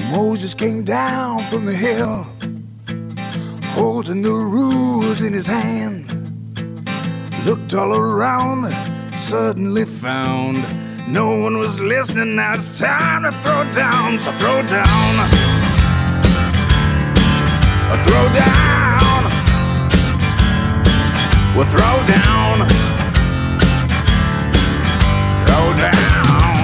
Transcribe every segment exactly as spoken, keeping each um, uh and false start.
Moses came down from the hill, holding the rules in his hand. Looked all around, suddenly found no one was listening. Now it's time to throw down. So throw down, throw down, we'll throw down, throw down.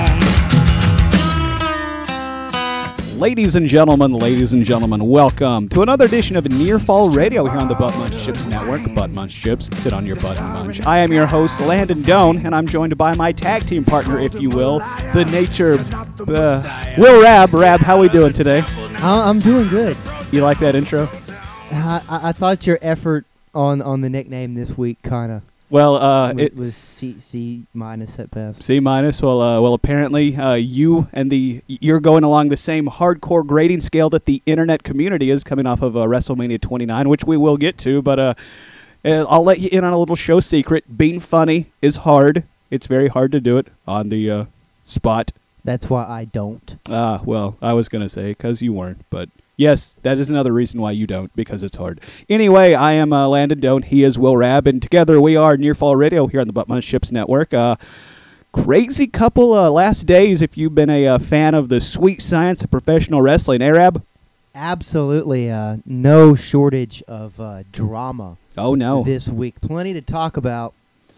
Ladies and gentlemen, ladies and gentlemen, welcome to another edition of Near Fall Radio here on the Butt Munch Chips Network. Butt Munch Chips, sit on your butt and munch. I am your host, Landon Doan, and I'm joined by my tag team partner, if you will, the nature, uh, Will Rab. Rab, how we doing today? I'm doing good. You like that intro? I, I, I thought your effort on, on the nickname this week kind of Well, uh, was, it was C C minus at best. C minus. Well, uh, well, apparently, uh, you and the you're going along the same hardcore grading scale that the internet community is, coming off of uh, WrestleMania twenty-nine, which we will get to. But uh, I'll let you in on a little show secret. Being funny is hard. It's very hard to do it on the uh, spot. That's why I don't. Ah, well, I was gonna say because you weren't, but. Yes, that is another reason why you don't, because it's hard. Anyway, I am uh, Landon Doan. He is Will Rab, and together we are Near Fall Radio here on the Butt Munch Chips Network. Uh, crazy couple uh, last days if you've been a uh, fan of the sweet science of professional wrestling, eh, Rab? Absolutely. Uh, no shortage of uh, drama. Oh, no. This week. Plenty to talk about.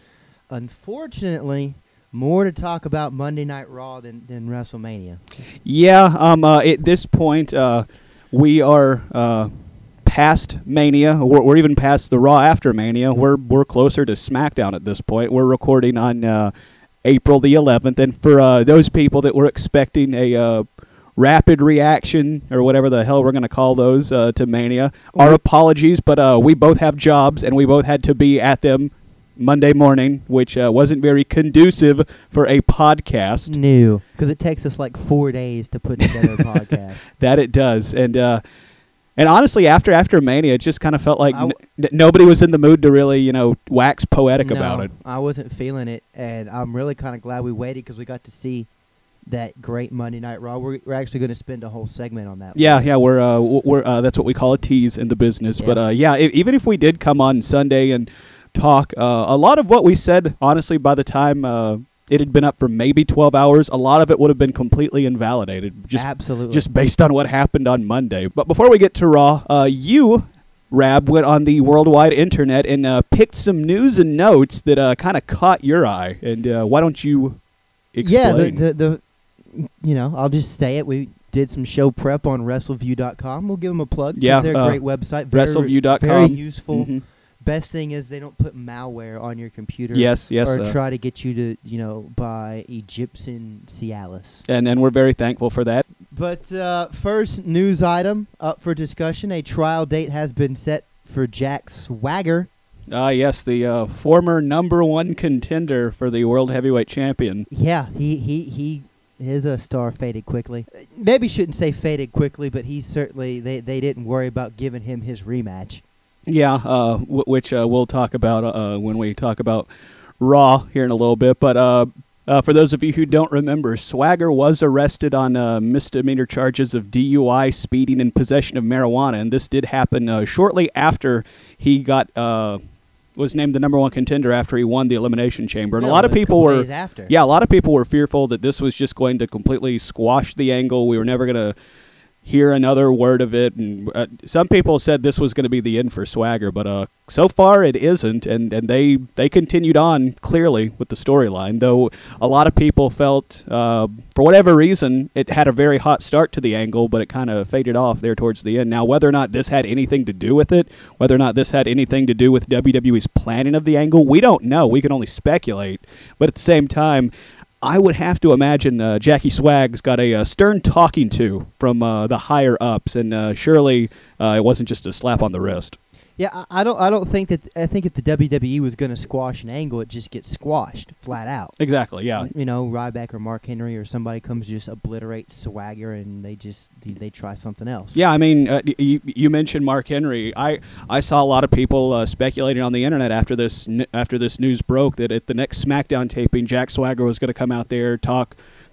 Unfortunately, more to talk about Monday Night Raw than, than WrestleMania. Yeah, um, uh, at this point... Uh, We are uh, past Mania. We're, we're even past the Raw after Mania. We're we're closer to SmackDown at this point. We're recording on uh, April the eleventh, and for uh, those people that were expecting a uh, rapid reaction or whatever the hell we're going to call those uh, to Mania, our apologies. But uh, we both have jobs, and we both had to be at them Monday morning, which uh, wasn't very conducive for a podcast. No, because it takes us like four days to put together a podcast. That it does, and uh, and honestly, after after Mania, it just kind of felt like w- n- n- nobody was in the mood to really, you know, wax poetic no, about it. I wasn't feeling it, and I'm really kind of glad we waited because we got to see that great Monday Night Raw. We're, we're actually going to spend a whole segment on that. Yeah, yeah, we're uh, we're uh, that's what we call a tease in the business. Yeah. But uh, yeah, if, even if we did come on Sunday and talk, uh, a lot of what we said, honestly, by the time uh, it had been up for maybe twelve hours, a lot of it would have been completely invalidated. Just, Absolutely. Just based on what happened on Monday. But before we get to Raw, uh, you, Rab, went on the worldwide internet and uh, picked some news and notes that uh, kind of caught your eye. And uh, why don't you explain? Yeah, the, the, the, you know, I'll just say it. We did some show prep on WrestleView dot com. We'll give them a plug. Yeah, they're a uh, great website. Very, WrestleView dot com. Very useful. Mm-hmm. Best thing is they don't put malware on your computer. Yes, yes. Or uh, try to get you to, you know, buy Egyptian Cialis. And, and we're very thankful for that. But uh, first news item up for discussion. A trial date has been set for Jack Swagger. Ah, uh, yes, the uh, former number one contender for the World Heavyweight Champion. Yeah, he, he, he his uh, star faded quickly. Maybe shouldn't say faded quickly, but he certainly, they, they didn't worry about giving him his rematch. Yeah, uh, w- which uh, we'll talk about uh, when we talk about Raw here in a little bit. But uh, uh, for those of you who don't remember, Swagger was arrested on uh, misdemeanor charges of D U I, speeding, and possession of marijuana. And this did happen uh, shortly after he got uh, was named the number one contender after he won the Elimination Chamber. And Yeah, a lot of a people couple were days after. yeah, a lot of people were fearful that this was just going to completely squash the angle. We were never going to hear another word of it, and uh, some people said this was going to be the end for Swagger, but uh, so far it isn't, and, and they, they continued on clearly with the storyline, though a lot of people felt, uh, for whatever reason, it had a very hot start to the angle, but it kind of faded off there towards the end. Now, whether or not this had anything to do with it, whether or not this had anything to do with W W E's planning of the angle, we don't know. We can only speculate, but at the same time, I would have to imagine uh, Jackie Swag's got a uh, stern talking to from uh, the higher ups, and uh, surely uh, it wasn't just a slap on the wrist. Yeah, I, I don't. I don't think that. I think if the W W E was going to squash an angle, it just gets squashed flat out. Exactly. Yeah. You know, Ryback or Mark Henry or somebody comes to just obliterate Swagger, and they just they, they try something else. Yeah. I mean, uh, you, you mentioned Mark Henry. I, I saw a lot of people uh, speculating on the internet after this after this news broke that at the next SmackDown taping, Jack Swagger was going to come out there, talk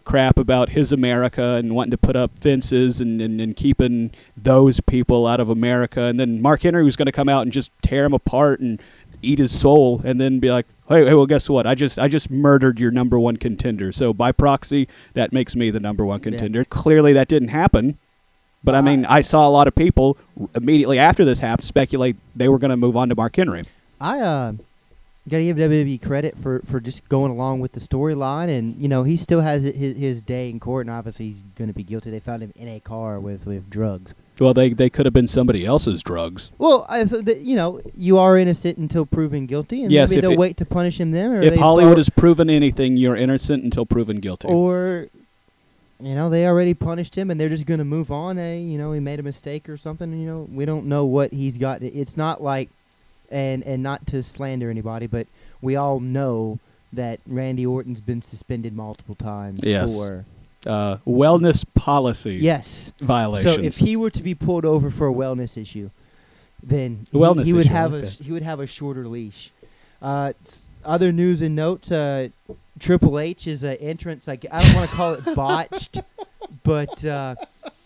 crap about his America and wanting to put up fences and, and, and keeping those people out of America. And then Mark Henry was going to come out and just tear him apart and eat his soul and then be like, hey, hey, well, guess what? I just I just murdered your number one contender. So by proxy, that makes me the number one contender. Yeah. Clearly that didn't happen. But, uh, I mean, I saw a lot of people immediately after this happened speculate they were going to move on to Mark Henry. I uh, got to give W W E credit for, for just going along with the storyline. And, you know, he still has his, his day in court, and obviously he's going to be guilty. They found him in a car with, with drugs. Well, they they could have been somebody else's drugs. Well, uh, so the, you know, you are innocent until proven guilty, and yes, maybe they'll it, wait to punish him then. Or if Hollywood has proven anything, you're innocent until proven guilty. Or... You know, they already punished him, and they're just going to move on. Hey, you know, he made a mistake or something. You know, we don't know what he's got. It's not like, and and not to slander anybody, but we all know that Randy Orton's been suspended multiple times yes. for uh, wellness policy yes. violations. So if he were to be pulled over for a wellness issue, then he, wellness he would issue, have like a that. he would have a shorter leash. Uh, other news and notes. Uh, Triple H is an entrance. Like, I don't want to call it botched, but uh,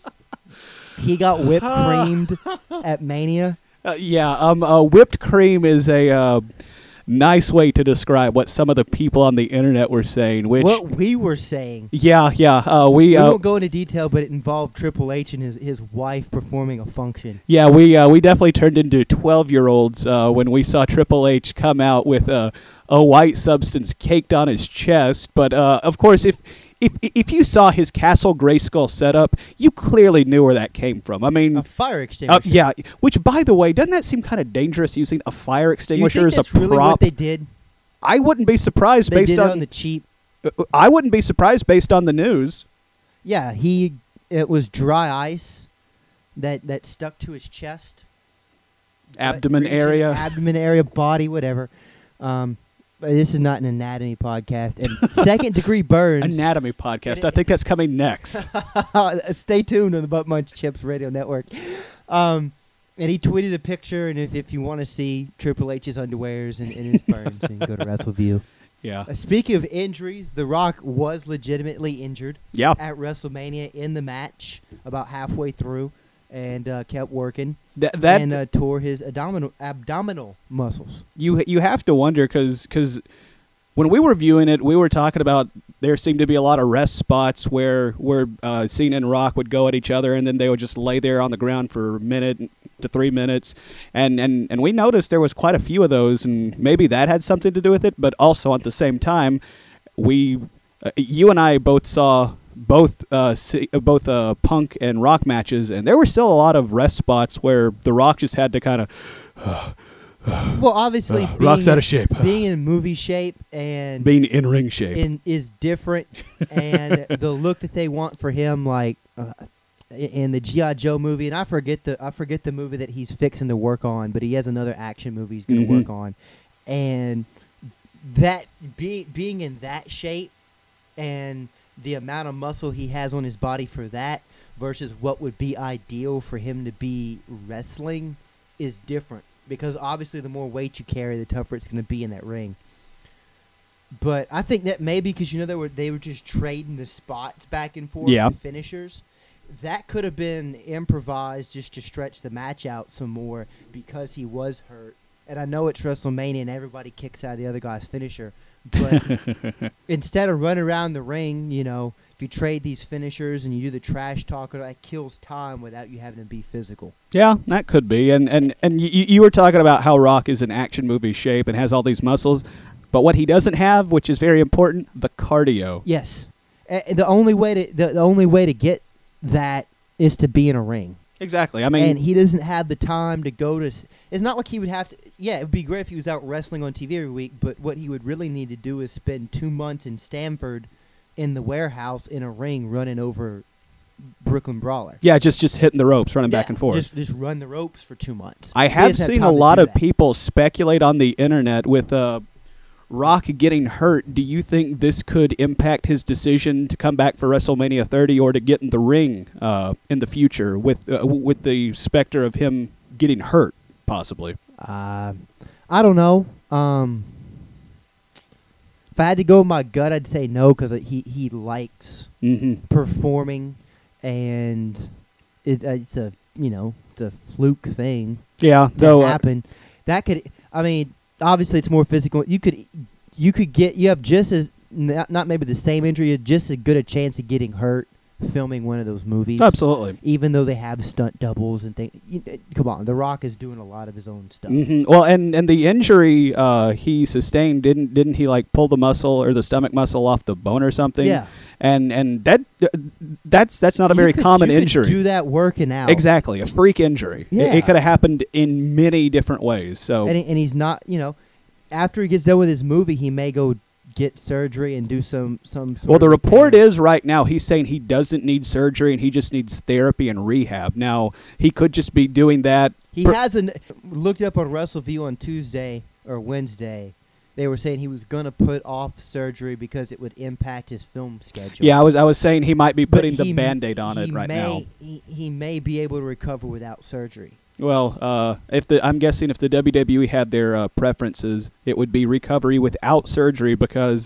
he got whipped creamed at Mania. Uh, yeah, um, uh, whipped cream is a uh, nice way to describe what some of the people on the internet were saying. Which what we were saying. Yeah, yeah. Uh, we we uh, won't go into detail, but it involved Triple H and his, his wife performing a function. Yeah, we uh, we definitely turned into twelve-year-olds uh, when we saw Triple H come out with a. a white substance caked on his chest. But, uh, of course, if, if if you saw his Castle Grayskull setup, you clearly knew where that came from. I mean... A fire extinguisher. Uh, yeah, which, by the way, doesn't that seem kind of dangerous using a fire extinguisher you think as that's a prop? really what they did? I wouldn't be surprised they based did on... it on the cheap. Uh, I wouldn't be surprised based on the news. Yeah, he... It was dry ice that, that stuck to his chest. Abdomen region, area. Abdomen area, body, whatever. Um... This is not an anatomy podcast. And second degree burns. Anatomy podcast. I think that's coming next. Stay tuned on the Butt Munch Chips Radio Network. Um, and he tweeted a picture, and if, if you want to see Triple H's underwears and, and his burns, then go to WrestleView. Yeah. Uh, speaking of injuries, The Rock was legitimately injured yeah. at WrestleMania in the match about halfway through and uh, kept working. Th- that and uh, tore his abdominal abdominal muscles. You you have to wonder because when we were viewing it, we were talking about there seemed to be a lot of rest spots where where uh, Cena and Rock would go at each other, and then they would just lay there on the ground for a minute to three minutes, and and and we noticed there was quite a few of those, and maybe that had something to do with it. But also at the same time, we uh, you and I both saw. Both uh, both uh, Punk and Rock matches, and there were still a lot of rest spots where The Rock just had to kind of. Uh, uh, well, obviously, uh, being Rock's in, out of shape. Being in movie shape and being in ring shape in, is different, and the look that they want for him, like uh, in the G I. Joe movie, and I forget the I forget the movie that he's fixing to work on, but he has another action movie he's going to mm-hmm. work on, and that being being in that shape and the amount of muscle he has on his body for that versus what would be ideal for him to be wrestling is different because obviously the more weight you carry, the tougher it's going to be in that ring. But I think that maybe because, you know, they were they were just trading the spots back and forth yeah. with finishers. That could have been improvised just to stretch the match out some more because he was hurt. And I know it's WrestleMania and everybody kicks out the other guy's finisher. But instead of running around the ring, you know, if you trade these finishers and you do the trash talk, that kills time without you having to be physical. Yeah, that could be. And and and you, you were talking about how Rock is in action movie shape and has all these muscles, but what he doesn't have, which is very important, the cardio. Yes, uh, the only way to the, the only way to get that is to be in a ring. Exactly. I mean, and he doesn't have the time to go to. It's not like he would have to. Yeah, it would be great if he was out wrestling on T V every week. But what he would really need to do is spend two months in Stamford, in the warehouse in a ring, running over Brooklyn Brawler. Yeah, just just hitting the ropes, running yeah, back and forth. Just just run the ropes for two months. I He have doesn't seen time a to lot do of that. people speculate on the internet with uh, Rock getting hurt. Do you think this could impact his decision to come back for WrestleMania thirty or to get in the ring uh, in the future with uh, with the specter of him getting hurt, possibly? Uh, I don't know. Um, If I had to go with my gut, I'd say no because he he likes Mm-hmm. performing, and it, uh, it's a you know it's a fluke thing Yeah, to though. Uh, happen. That could, I mean, obviously it's more physical. You could you could get you have just as not, not maybe the same injury, just as good a chance of getting hurt filming one of those movies. absolutely. Even though they have stunt doubles and things. You, uh, come on, The Rock is doing a lot of his own stuff. hmm Well, and, and the injury uh, he sustained didn't didn't he like pull the muscle or the stomach muscle off the bone or something? Yeah. And and that uh, that's that's not a You very could- common you could injury. do that working out. Exactly, a freak injury. It- Yeah. It, could have happened in many different ways. So And, he- and he's not, you know, after he gets done with his movie, he may go get surgery and do some some. Sort well, the of report repair. is right now he's saying he doesn't need surgery and he just needs therapy and rehab. Now he could just be doing that. He per- hasn't looked up on WrestleView on Tuesday or Wednesday. They were saying he was going to put off surgery because it would impact his film schedule. Yeah, I was I was saying he might be But putting the he- Band-Aid on it he right may, now. He, he may be able to recover without surgery. Well, uh, if the I'm guessing if the W W E had their uh, preferences, it would be recovery without surgery because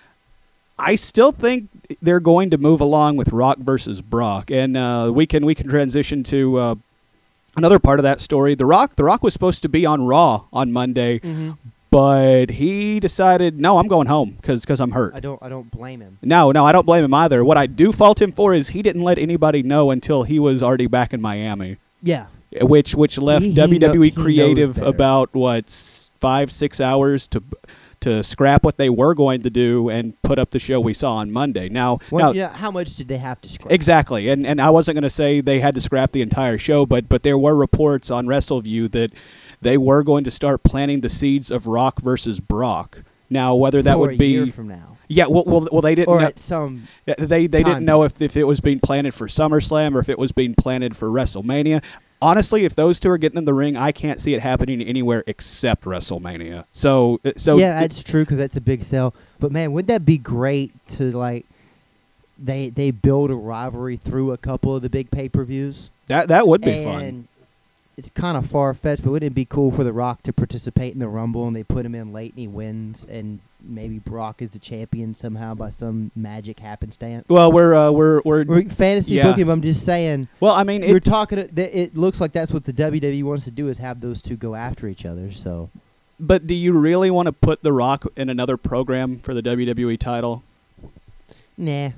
I still think they're going to move along with Rock versus Brock, and uh, we can we can transition to uh, another part of that story. The Rock, The Rock was supposed to be on Raw on Monday, Mm-hmm. but he decided, no, I'm going home because I'm hurt. I don't I don't blame him. No, no, I don't blame him either. What I do fault him for is he didn't let anybody know until he was already back in Miami. Yeah. Which which left He- he W W E kno- he knows creative better. about what s- five six hours to to scrap what they were going to do and put up the show we saw on Monday. Now, Well, now you know, how much did they have to scrap? exactly, and and I wasn't going to say they had to scrap the entire show, but but there were reports on WrestleView that they were going to start planting the seeds of Rock versus Brock. Now, whether that For would a be year from now, yeah, well, well, well they didn't. or know- at some. they they time. didn't know if, if it was being planted for SummerSlam or if it was being planted for WrestleMania. Honestly, if those two are getting in the ring, I can't see it happening anywhere except WrestleMania. So, so Yeah, that's true because that's a big sell. But man, wouldn't that be great to like? They they build a rivalry through a couple of the big pay per views. that that would be and fun. It's kind of far fetched, but wouldn't it be cool for The Rock to participate in the Rumble and they put him in late and he wins, and maybe Brock is the champion somehow by some magic happenstance? Well, we're uh, we're we're, We're fantasy yeah. booking. But I'm just saying. well. I mean, You're it, talking. It, it looks like that's what the W W E wants to do is have those two go after each other. So but do you really want to put The Rock in another program for the W W E title? nah.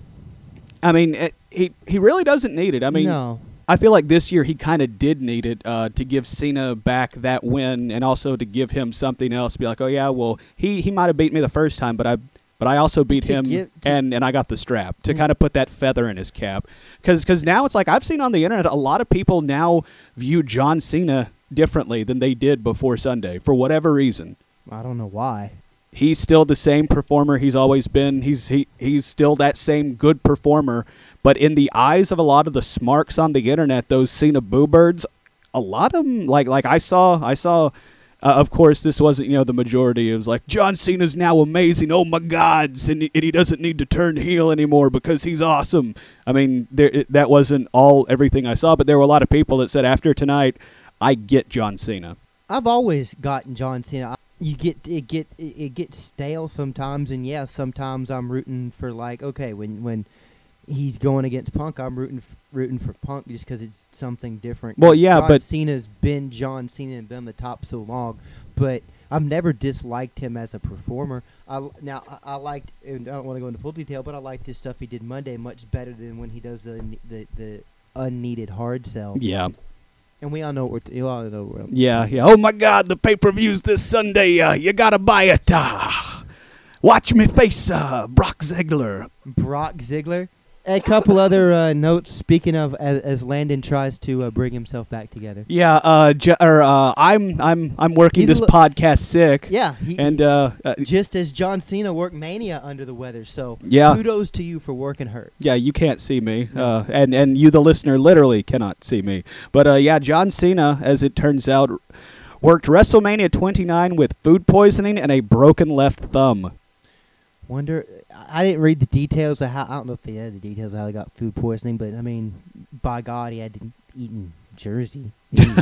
I mean, it, he he really doesn't need it. I mean, no. I feel like this year he kind of did need it uh, to give Cena back that win, and also to give him something else. To be like, oh yeah, well he, he might have beat me the first time, but I but I also beat To him, give- to- and, and I got the strap to Mm. kind of put that feather in his cap. Because now it's like I've seen on the internet a lot of people now view John Cena differently than they did before Sunday for whatever reason. I don't know why. He's still the same performer he's always been. He's he he's still that same good performer. But in the eyes of a lot of the smarks on the internet, those Cena boo birds, a lot of them like like I saw I saw. Uh, of course, this wasn't you know the majority. It was like John Cena's now amazing. Oh my gods, and he, and he doesn't need to turn heel anymore because he's awesome. I mean, there, it, that wasn't all everything I saw, but there were a lot of people that said after tonight, I get John Cena. I've always gotten John Cena. You get it get it, it gets stale sometimes, and yeah, sometimes I'm rooting for like okay when when he's going against Punk, I'm rooting f- rooting for Punk just because it's something different. Well, yeah, John but- Cena's been John Cena and been on the top so long, but I've never disliked him as a performer. I, l- now I, I liked, and I don't want to go into full detail, but I liked his stuff he did Monday much better than when he does the the, the unneeded hard sell. Yeah, And we all know what we're you all know what I'm yeah, yeah. Oh my God, the pay per views this Sunday. Uh, you gotta buy it. Uh, watch me face uh, Brock Ziggler. Brock Ziggler. A couple other uh, notes. Speaking of, as, as Landon tries to uh, bring himself back together. Yeah, uh, j- or, uh, I'm I'm I'm working He's a this li- podcast sick. Yeah, he, And uh, uh, just as John Cena worked Mania under the weather. So Yeah. kudos to you for working hurt. yeah, you can't see me, uh, and and you, the listener, literally cannot see me. But uh, yeah, John Cena, as it turns out, worked WrestleMania twenty-nine with food poisoning and a broken left thumb. Wonder, I didn't read the details of how. I don't know if they had the details of how he got food poisoning, but I mean, by God, he had to eat in Jersey.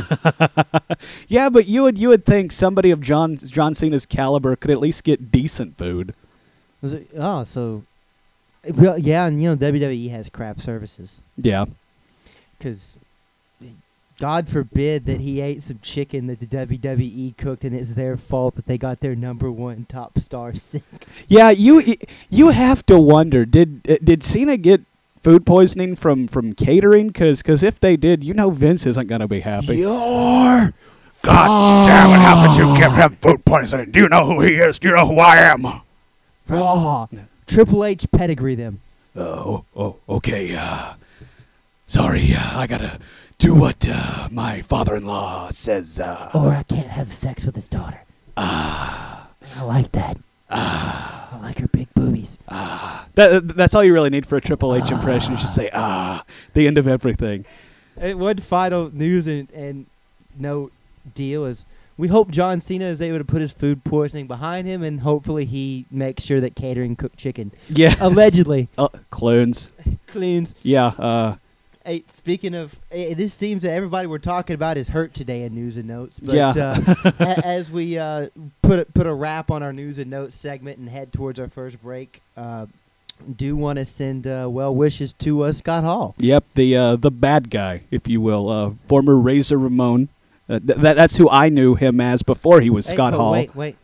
Yeah, but you would you would think somebody of John John Cena's caliber could at least get decent food. Was it, oh, so well, yeah, and you know W W E has craft services Yeah. because God forbid that he ate some chicken that the W W E cooked, and it's their fault that they got their number one top star sick. Yeah, you you have to wonder, did did Cena get food poisoning from, from catering? Because if they did, you know Vince isn't going to be happy. You're... God damn it, how could you give him food poisoning? Do you know who he is? Do you know who I am? Oh, Triple H pedigree them. Oh, oh, okay. Uh, sorry, uh, I gotta do what uh, my father-in-law says. Uh, Or I can't have sex with his daughter. Ah, I like that. ah, I like her big boobies. ah. That, that's all you really need for a Triple H impression. You just say, ah, the end of everything. And one final news and, and note deal is we hope John Cena is able to put his food poisoning behind him, and hopefully he makes sure that catering cooked chicken. Yeah. Allegedly. Uh, clones. Cleans. Yeah. Uh, Hey, speaking of, eh, this seems that everybody we're talking about is hurt today in news and notes. But, Yeah. uh, a, as we uh, put a, put a wrap on our news and notes segment and head towards our first break, uh, do want to send uh, well wishes to uh, Scott Hall. Yep, the uh, the bad guy, if you will, uh, former Razor Ramon. Uh, th- that, that's who I knew him as before he was Hey, Scott oh, Hall. Wait, wait.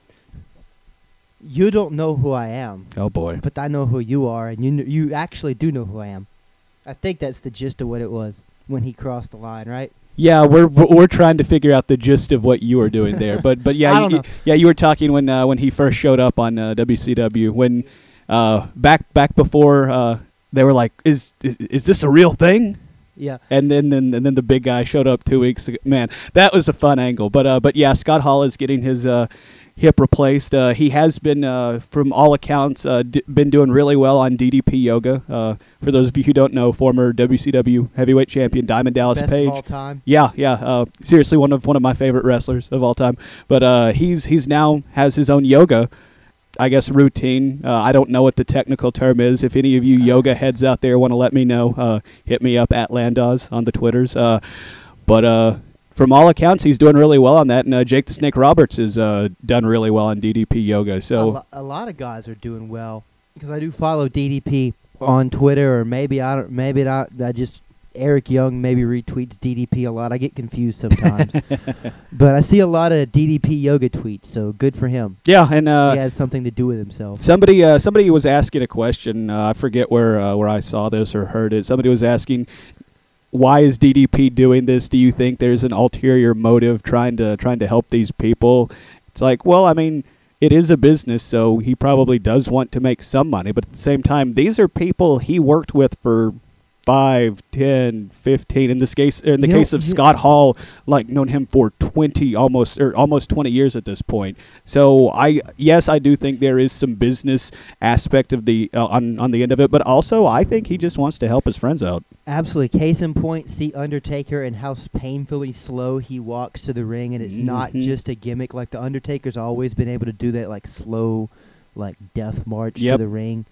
You don't know who I am, Oh boy. but I know who you are, and you kn- you actually do know who I am. I think that's the gist of what it was when he crossed the line, right? Yeah, we're we're trying to figure out the gist of what you were doing there, but but yeah, I don't you, know. yeah, you were talking when uh, when he first showed up on uh, W C W when uh, back back before uh, they were like, is, is is this a real thing? Yeah. And then, then and then the big guy showed up two weeks ago. Man, that was a fun angle. But uh, but yeah, Scott Hall is getting his uh, hip replaced. Uh, he has been, uh, from all accounts, uh, d- been doing really well on D D P Yoga. Uh, for those of you who don't know, former W C W heavyweight champion Diamond Dallas Best Page. of all time. Yeah, yeah. Uh, seriously, one of one of my favorite wrestlers of all time. But uh, he's he's now has his own yoga, I guess, routine. Uh, I don't know what the technical term is. If any of you yoga heads out there want to let me know, uh, hit me up at Landaz on the Twitters. Uh, but uh, from all accounts, he's doing really well on that. And uh, Jake the Snake Roberts has uh, done really well on D D P yoga. a, So lo- a lot of guys are doing well because I do follow D D P on Twitter, or maybe I don't. Maybe I, I just Eric Young maybe retweets D D P a lot. I get confused sometimes, but I see a lot of D D P yoga tweets. So good for him. yeah, and uh, he has something to do with himself. Somebody, uh, somebody was asking a question. Uh, I forget where uh, where I saw this or heard it. Somebody was asking, "Why is D D P doing this? Do you think there's an ulterior motive trying to trying to help these people?" It's like, well, I mean, it is a business, so he probably does want to make some money. But at the same time, these are people he worked with for five, ten, fifteen. In this case, in the You know, case of you- Scott Hall, like known him for twenty, almost or almost twenty years at this point. So I, yes, I do think there is some business aspect of the uh, on on the end of it, but also I think he just wants to help his friends out. Absolutely. Case in point, see Undertaker and how s- painfully slow he walks to the ring, and it's not Mhm. just a gimmick. Like the Undertaker's always been able to do that, like slow, like death march Yep. to the ring.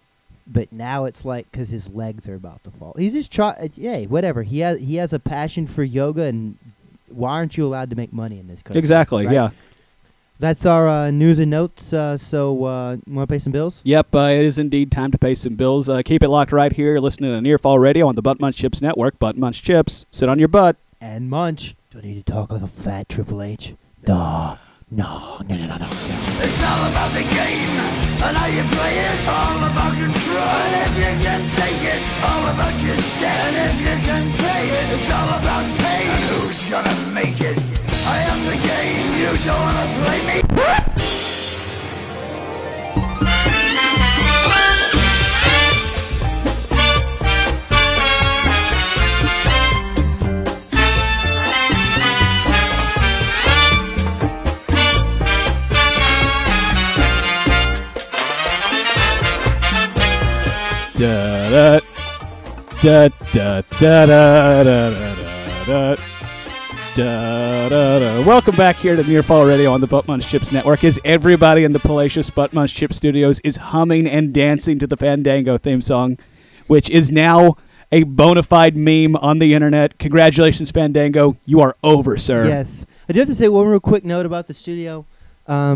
But now it's like because his legs are about to fall. He's just trying. Yeah, whatever. He has he has a passion for yoga, and why aren't you allowed to make money in this country? Exactly. right? Yeah. That's our uh, news and notes. Uh, so, uh, you want to pay some bills? Yep. Uh, it is indeed time to pay some bills. Uh, keep it locked right here. You're listening to Nearfall Radio on the Butt Munch Chips Network. Butt Munch Chips. Sit on your butt. And munch. Do I need to talk like a fat Triple H? Duh. No, no, no, no, no. It's all about the game, and how you play it. All about control, and if you can take it. All about your debt, and if you can pay it. It's all about pain, and who's gonna make it? I am the game, you don't wanna play me. Da da da da da da da da da da da da. Welcome back here to Nearfall Radio on the Butt Munch Chips Network. As everybody in the Palacious Butt Munch Chip Studios is humming and dancing to the Fandango theme song, which is now a bona fide meme on the internet. Congratulations, Fandango! You are over, sir. Yes. I do have to say one real quick note about the studio. Um,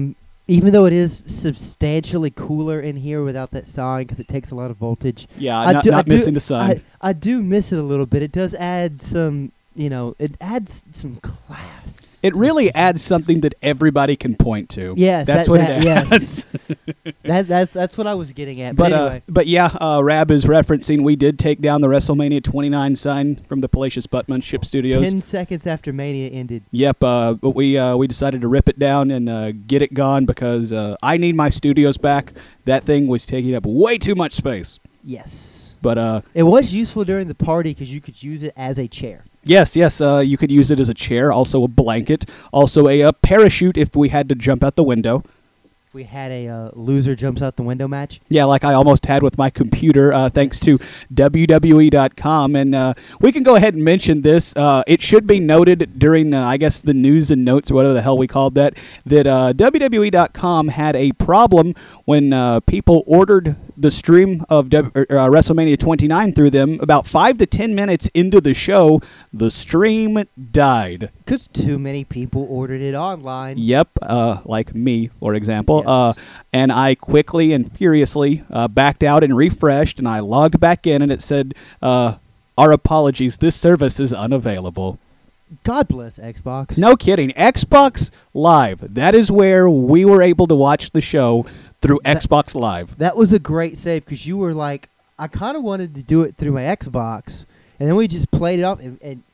even though it is substantially cooler in here without that sign because it takes a lot of voltage. Yeah, I not, do- not I do- missing the sign. I, I do miss it a little bit. It does add some, you know, it adds some class. It really adds something that everybody can point to. Yes, that's that- what that- it yes. adds. That, that's that's what I was getting at. But But, uh, anyway, but yeah, uh, Rab is referencing we did take down the WrestleMania twenty-nine sign from the Palacious Buttmanship Studios. ten seconds after Mania ended. Yep, uh, but we uh, we decided to rip it down and uh, get it gone because uh, I need my studios back. That thing was taking up way too much space. Yes. But uh, It was useful during the party because you could use it as a chair. yes, yes, uh, you could use it as a chair, also a blanket, also a, uh parachute if we had to jump out the window. We had a uh, loser jumps out the window match. Yeah, like I almost had with my computer, uh, thanks to W W E dot com. And uh, we can go ahead and mention this. Uh, it should be noted during, uh, I guess, the news and notes, whatever the hell we called that, that uh, W W E dot com had a problem when uh, people ordered the stream of w- uh, WrestleMania twenty-nine through them. About five to ten minutes into the show, the stream died. Because too many people ordered it online. Yep, uh, like me, for example. Yes. Uh, and I quickly and furiously uh, backed out and refreshed, and I logged back in, and it said, uh, our apologies, this service is unavailable. God bless Xbox. No kidding. Xbox Live. That is where we were able to watch the show through That- Xbox Live. That was a great save because you were like, I kind of wanted to do it through my Xbox, and then we just played it up, and, and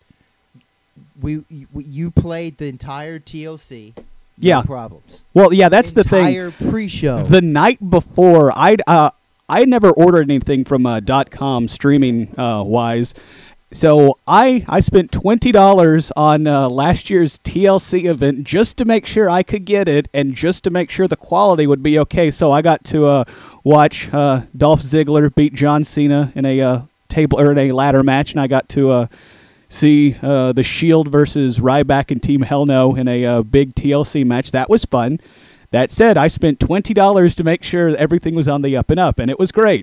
we, you, you played the entire T L C. No Yeah. problems. Well, yeah, that's the thing. Entire pre-show. The night before, I'd uh, I never ordered anything from uh, .com streaming uh, wise, so I I spent twenty dollars on uh, last year's T L C event just to make sure I could get it and just to make sure the quality would be okay. So I got to uh, watch uh, Dolph Ziggler beat John Cena in a uh, table or in a ladder match, and I got to uh, see uh, the Shield versus Ryback and Team Hell No in a uh, big T L C match. That was fun. That said, I spent twenty dollars to make sure everything was on the up and up, and it was great.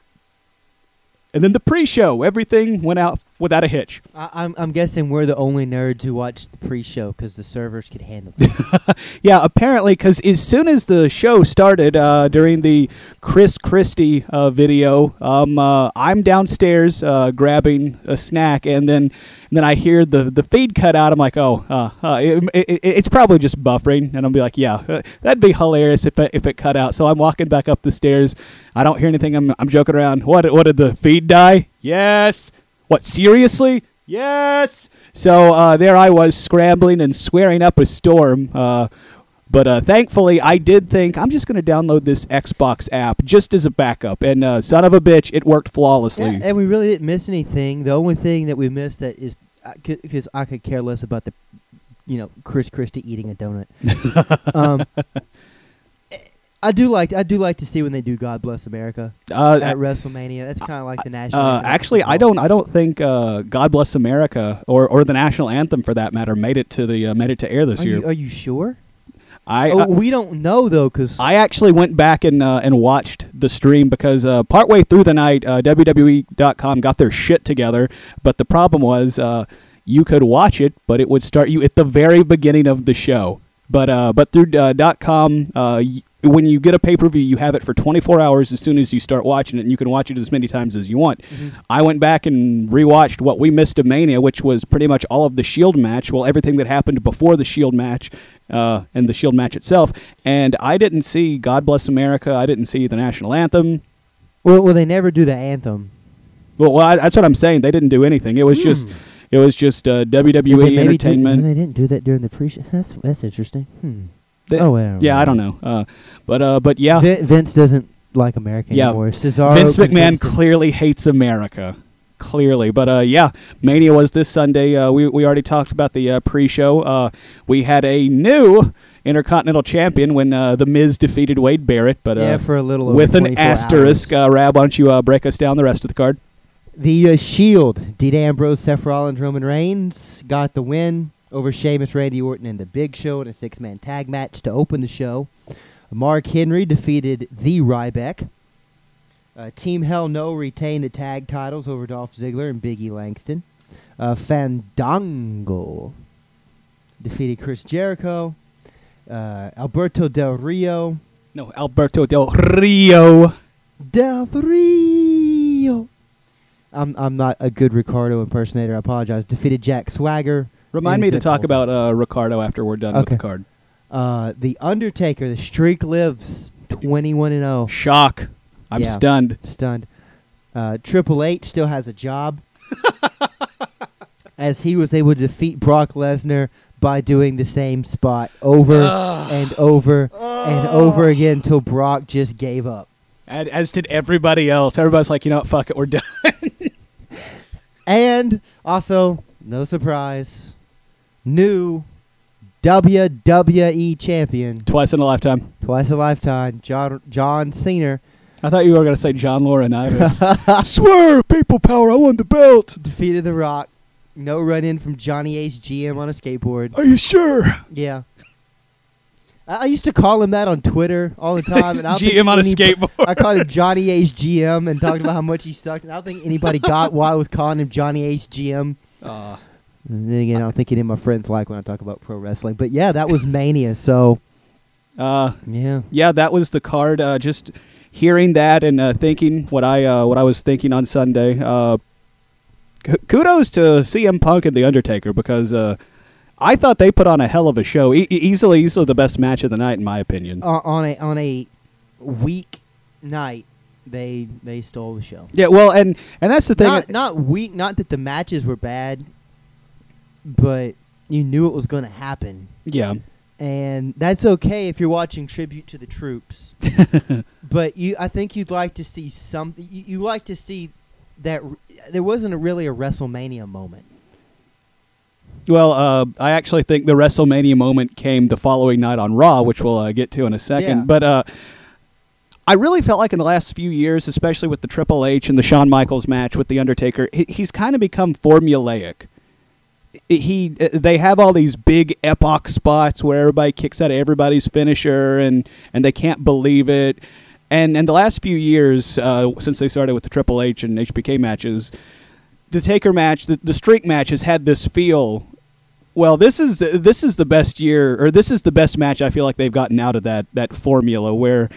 And then the pre-show, everything went out without a hitch. I, I'm, I'm guessing we're the only nerds who watched the pre-show because the servers could handle it. Yeah, apparently, because as soon as the show started uh, during the Chris Christie uh, video, um, uh, I'm downstairs uh, grabbing a snack, and then and then I hear the, the feed cut out. I'm like, oh, uh, uh, it, it, it's probably just buffering, and I'll be like, yeah, uh, that'd be hilarious if it, if it cut out. So I'm walking back up the stairs. I don't hear anything. I'm I'm joking around. What what did the feed die? Yes. What, seriously? Yes. So uh, there I was scrambling and swearing up a storm. Uh, but uh, thankfully, I did think, I'm just going to download this Xbox app just as a backup. And uh, son of a bitch, it worked flawlessly. Yeah, and we really didn't miss anything. The only thing that we missed that is because I could care less about the, you know, Chris Christie eating a donut. um, I do like I do like to see when they do "God Bless America" Uh, at WrestleMania. That's kind of like the national. uh, anthem. actually, I don't. I don't think uh, "God Bless America" or, or the national anthem, for that matter, made it to the uh, made it to air this Are year. you, are you sure? I oh, uh, we don't know though, because I actually went back and uh, and watched the stream because uh, partway through the night, uh, W W E dot com got their shit together. But the problem was uh, you could watch it, but it would start you at the very beginning of the show. But uh, but through uh, .com, uh, y- when you get a pay-per-view, you have it for twenty-four hours as soon as you start watching it, and you can watch it as many times as you want. Mhm. I went back and rewatched what we missed of Mania, which was pretty much all of the Shield match, well, everything that happened before the Shield match uh, and the Shield match itself. And I didn't see God Bless America. I didn't see the national anthem. well, well, they never do the anthem. Well, well I, that's what I'm saying. They didn't do anything. It was just it was just uh, W W They E maybe did- entertainment. they didn't do that during the pre-show. That's that's interesting. Hmm. They- oh, wait, yeah, I don't know. Uh, but uh, but yeah, Vin- Vince doesn't like America Yeah. anymore. Cesaro Vince McMahon convinced him. clearly hates America. Clearly. But uh, yeah, Mania was this Sunday. Uh, we, we already talked about the uh, pre-show. Uh, we had a new Intercontinental Champion when uh, The Miz defeated Wade Barrett. But uh, yeah, for a little over with an twenty-four asterisk. hours. Uh, Rab, why don't you uh, break us down the rest of the card? The uh, Shield, Dean Ambrose, Seth Rollins, Roman Reigns got the win over Sheamus, Randy Orton, and The Big Show in a six-man tag match to open the show. Mark Henry defeated The Ryback. Uh, Team Hell No retained the tag titles over Dolph Ziggler and Big E Langston. Uh, Fandango defeated Chris Jericho. uh, Alberto Del Rio. No, Alberto Del Rio. Del Rio. I'm I'm not a good Ricardo impersonator. I apologize. Defeated Jack Swagger. Remind and me to Zip talk Colter. about uh, Ricardo after we're done with Okay. the card. Uh, the Undertaker. The streak lives. twenty-one and oh. Shock. I'm Yeah. stunned. Stunned. Uh, Triple H still has a job, as he was able to defeat Brock Lesnar by doing the same spot over and over and over again until Brock just gave up. And as did everybody else. Everybody's like, you know what, fuck it, we're done. And also, no surprise, new W W E champion, Twice in a lifetime. twice a lifetime, John John Cena, I thought you were going to say John Laurinaitis. Swerve, people power, I won the belt. defeated The Rock. No run-in from Johnny Ace G M on a skateboard. Are you sure? Yeah. I, I used to call him that on Twitter all the time. And I don't G think M on a any- skateboard. I called him Johnny Ace G M and talked about how much he sucked. And I don't think anybody got why I was calling him Johnny Ace G M. Uh, And then again, I don't think any of my friends like when I talk about pro wrestling. But yeah, that was Mania. So uh, yeah, yeah, that was the card. Uh, just hearing that and uh, thinking what I uh, what I was thinking on Sunday. Uh, k- kudos to C M Punk and The Undertaker because uh, I thought they put on a hell of a show. E- easily, easily the best match of the night, in my opinion. uh, on a on a week night, they they stole the show. Yeah, well, and and that's the thing. Not not weak. Not that the matches were bad, but you knew it was going to happen. yeah, And that's okay if you're watching Tribute to the Troops. But you, I think you'd like to see something. You, you like to see that r- there wasn't a really a WrestleMania moment. well, uh, I actually think the WrestleMania moment came the following night on Raw, which we'll uh, get to in a second. Yeah. But uh, I really felt like in the last few years, especially with the Triple H and the Shawn Michaels match with The Undertaker, he, he's kind of become formulaic. He, they have all these big epoch spots where everybody kicks out of everybody's finisher, and, and they can't believe it. And in the last few years, uh, since they started with the Triple H and H B K matches, the Taker match, the, the streak match, has had this feel. Well, this is the, this is the best year, or this is the best match I feel like they've gotten out of that that formula where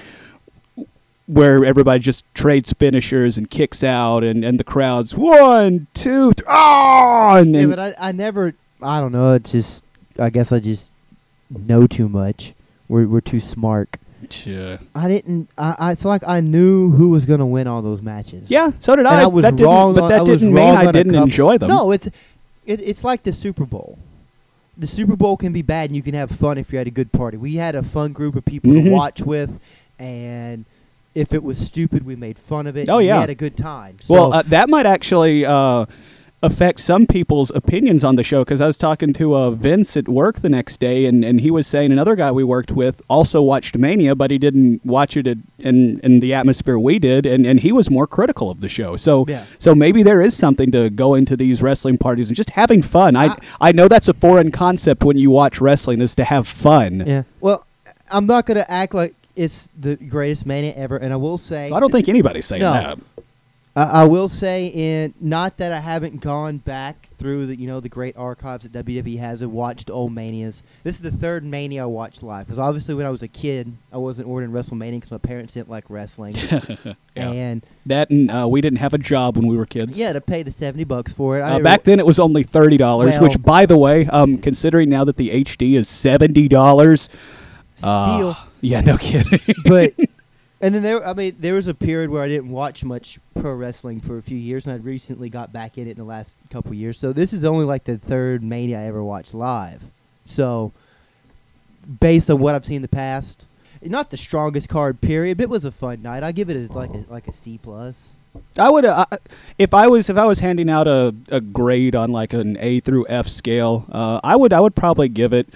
where everybody just trades finishers and kicks out, and, and the crowd's one, two, three, oh! And, Yeah, and but I, I never. I don't know. It's just. I guess I just know too much. We're we're too smart. yeah. I didn't. I, I. It's like I knew who was going to win all those matches. Yeah, so did And I. I was that didn't- wrong. but on- that I was didn't mean wrong I on a didn't couple- enjoy them. No, it's it, it's like the Super Bowl. The Super Bowl can be bad, and you can have fun if you had a good party. We had a fun group of people Mhm. to watch with, and if it was stupid, we made fun of it. Oh, and yeah. we had a good time. So, Well, uh, that might actually uh, affect some people's opinions on the show, because I was talking to uh, Vince at work the next day, and, and he was saying another guy we worked with also watched Mania, but he didn't watch it in, in, in the atmosphere we did, and, and he was more critical of the show. So Yeah. so maybe there is something to go into these wrestling parties and just having fun. I, I- I know that's a foreign concept when you watch wrestling, is to have fun. yeah. Well, I'm not going to act like it's the greatest Mania ever, and I will say. I don't think anybody's saying No. that. I I will say, in not that I haven't gone back through the you know the great archives that W W E has and watched old Manias. This is the third Mania I watched live, because obviously when I was a kid, I wasn't ordering WrestleMania because my parents didn't like wrestling, Yeah. and That and uh, we didn't have a job when we were kids. yeah, to pay the seventy bucks for it. I Uh, never- back then, it was only thirty dollars. Well- which, by the way, um, considering now that the H D is seventy dollars, Steal. yeah, no kidding. but and then there, I mean, there was a period where I didn't watch much pro wrestling for a few years, and I recently got back in it in the last couple years. So this is only like the third Mania I ever watched live. So based on what I've seen in the past, not the strongest card period, but it was a fun night. I give it as like a, like a C plus. I would, uh, if I was, if I was handing out a, a grade on like an A through F scale, uh, I would, I would probably give it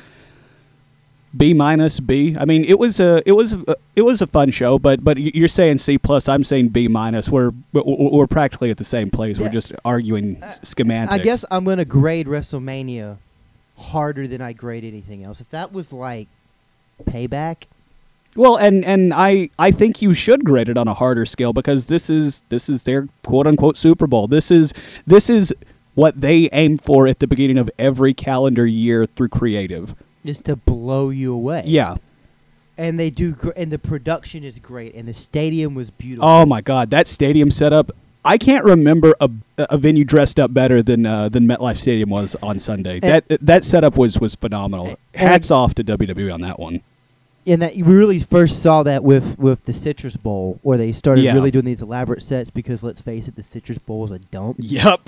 B minus B. I mean, it was a, it was, a, it was a fun show, but but you're saying C plus, I'm saying B minus. We're we're we're practically at the same place. Yeah. We're just arguing s- schematics. I guess I'm gonna grade WrestleMania harder than I grade anything else. If that was like Payback. Well, and, and I, I think you should grade it on a harder scale, because this is this is their quote unquote Super Bowl. This is this is what they aim for at the beginning of every calendar year through creative. just to blow you away. Yeah. And they do, gr- and the production is great, and the stadium was beautiful. Oh my God, that stadium setup! I can't remember a, a venue dressed up better than uh, than MetLife Stadium was on Sunday. And- that that setup was was phenomenal. And- Hats off to W W E on that one. And that you really first saw that with, with the Citrus Bowl, where they started Yeah. really doing these elaborate sets. Because let's face it, the Citrus Bowl is a dump. Yep.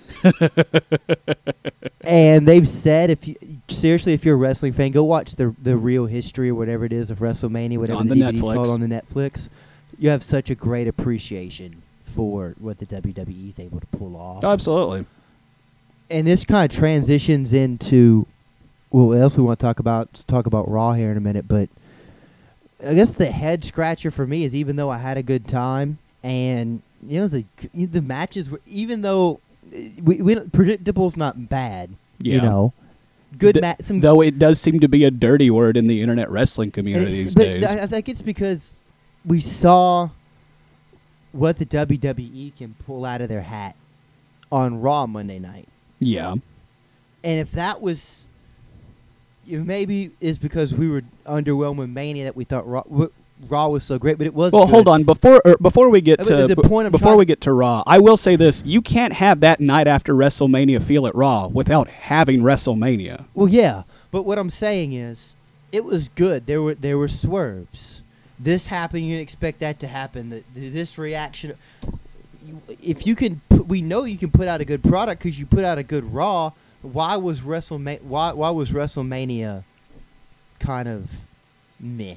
And they've said, if you seriously, if you're a wrestling fan, go watch the the real history or whatever it is of WrestleMania, whatever On the, the D V D's Netflix. called on the Netflix. You have such a great appreciation for what the W W E is able to pull off. Absolutely. And this kind of transitions into, well, what else we want to talk about? Let's talk about Raw here in a minute, but I guess the head scratcher for me is, even though I had a good time, and you know the the matches were, even though uh, we, we don't- predictable's not bad, you Yeah. know, good Th- match. Some Though it does seem to be a dirty word in the internet wrestling and community it's- these but days. I I think it's because we saw what the W W E can pull out of their hat on Raw Monday night. yeah. And if that was, you know, maybe is because we were underwhelmed with Mania that we thought Raw, w- Raw was so great, but it was. Well, good. hold on before er, before we get Uh, to but the b- point I'm before trying- we get to Raw, I will say this: you can't have that night after WrestleMania feel at Raw without having WrestleMania. Well, yeah, but what I'm saying is, it was good. There were there were swerves. This happened. You didn't expect that to happen. The, the, this reaction. You, if you can, put, we know you can put out a good product because you put out a good Raw. Why was WrestleMania? Why why was WrestleMania kind of meh?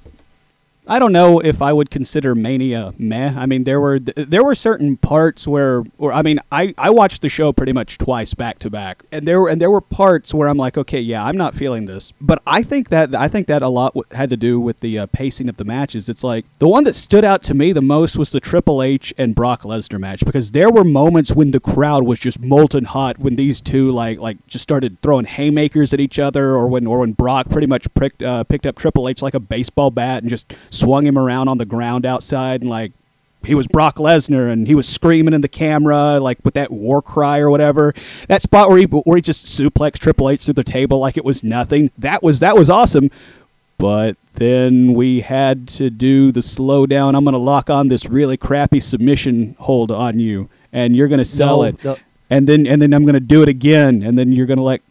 I don't know if I would consider Mania meh. I mean, there were there were certain parts where, where I mean, I, I watched the show pretty much twice back to back, and there were and there were parts where I'm like, okay, yeah, I'm not feeling this. But I think that I think that a lot w- had to do with the uh, pacing of the matches. It's like the one that stood out to me the most was the Triple H and Brock Lesnar match, because there were moments when the crowd was just molten hot when these two like like just started throwing haymakers at each other, or when or when Brock pretty much pricked uh, picked up Triple H like a baseball bat and just swung him around on the ground outside, and like he was Brock Lesnar and he was screaming in the camera like with that war cry or whatever. That spot where he where he just suplexed Triple H through the table like it was nothing. That was that was awesome. But then we had to do the slow down. I'm going to lock on this really crappy submission hold on you, and you're going to sell No, it. no. And then and then I'm going to do it again, and then you're going to let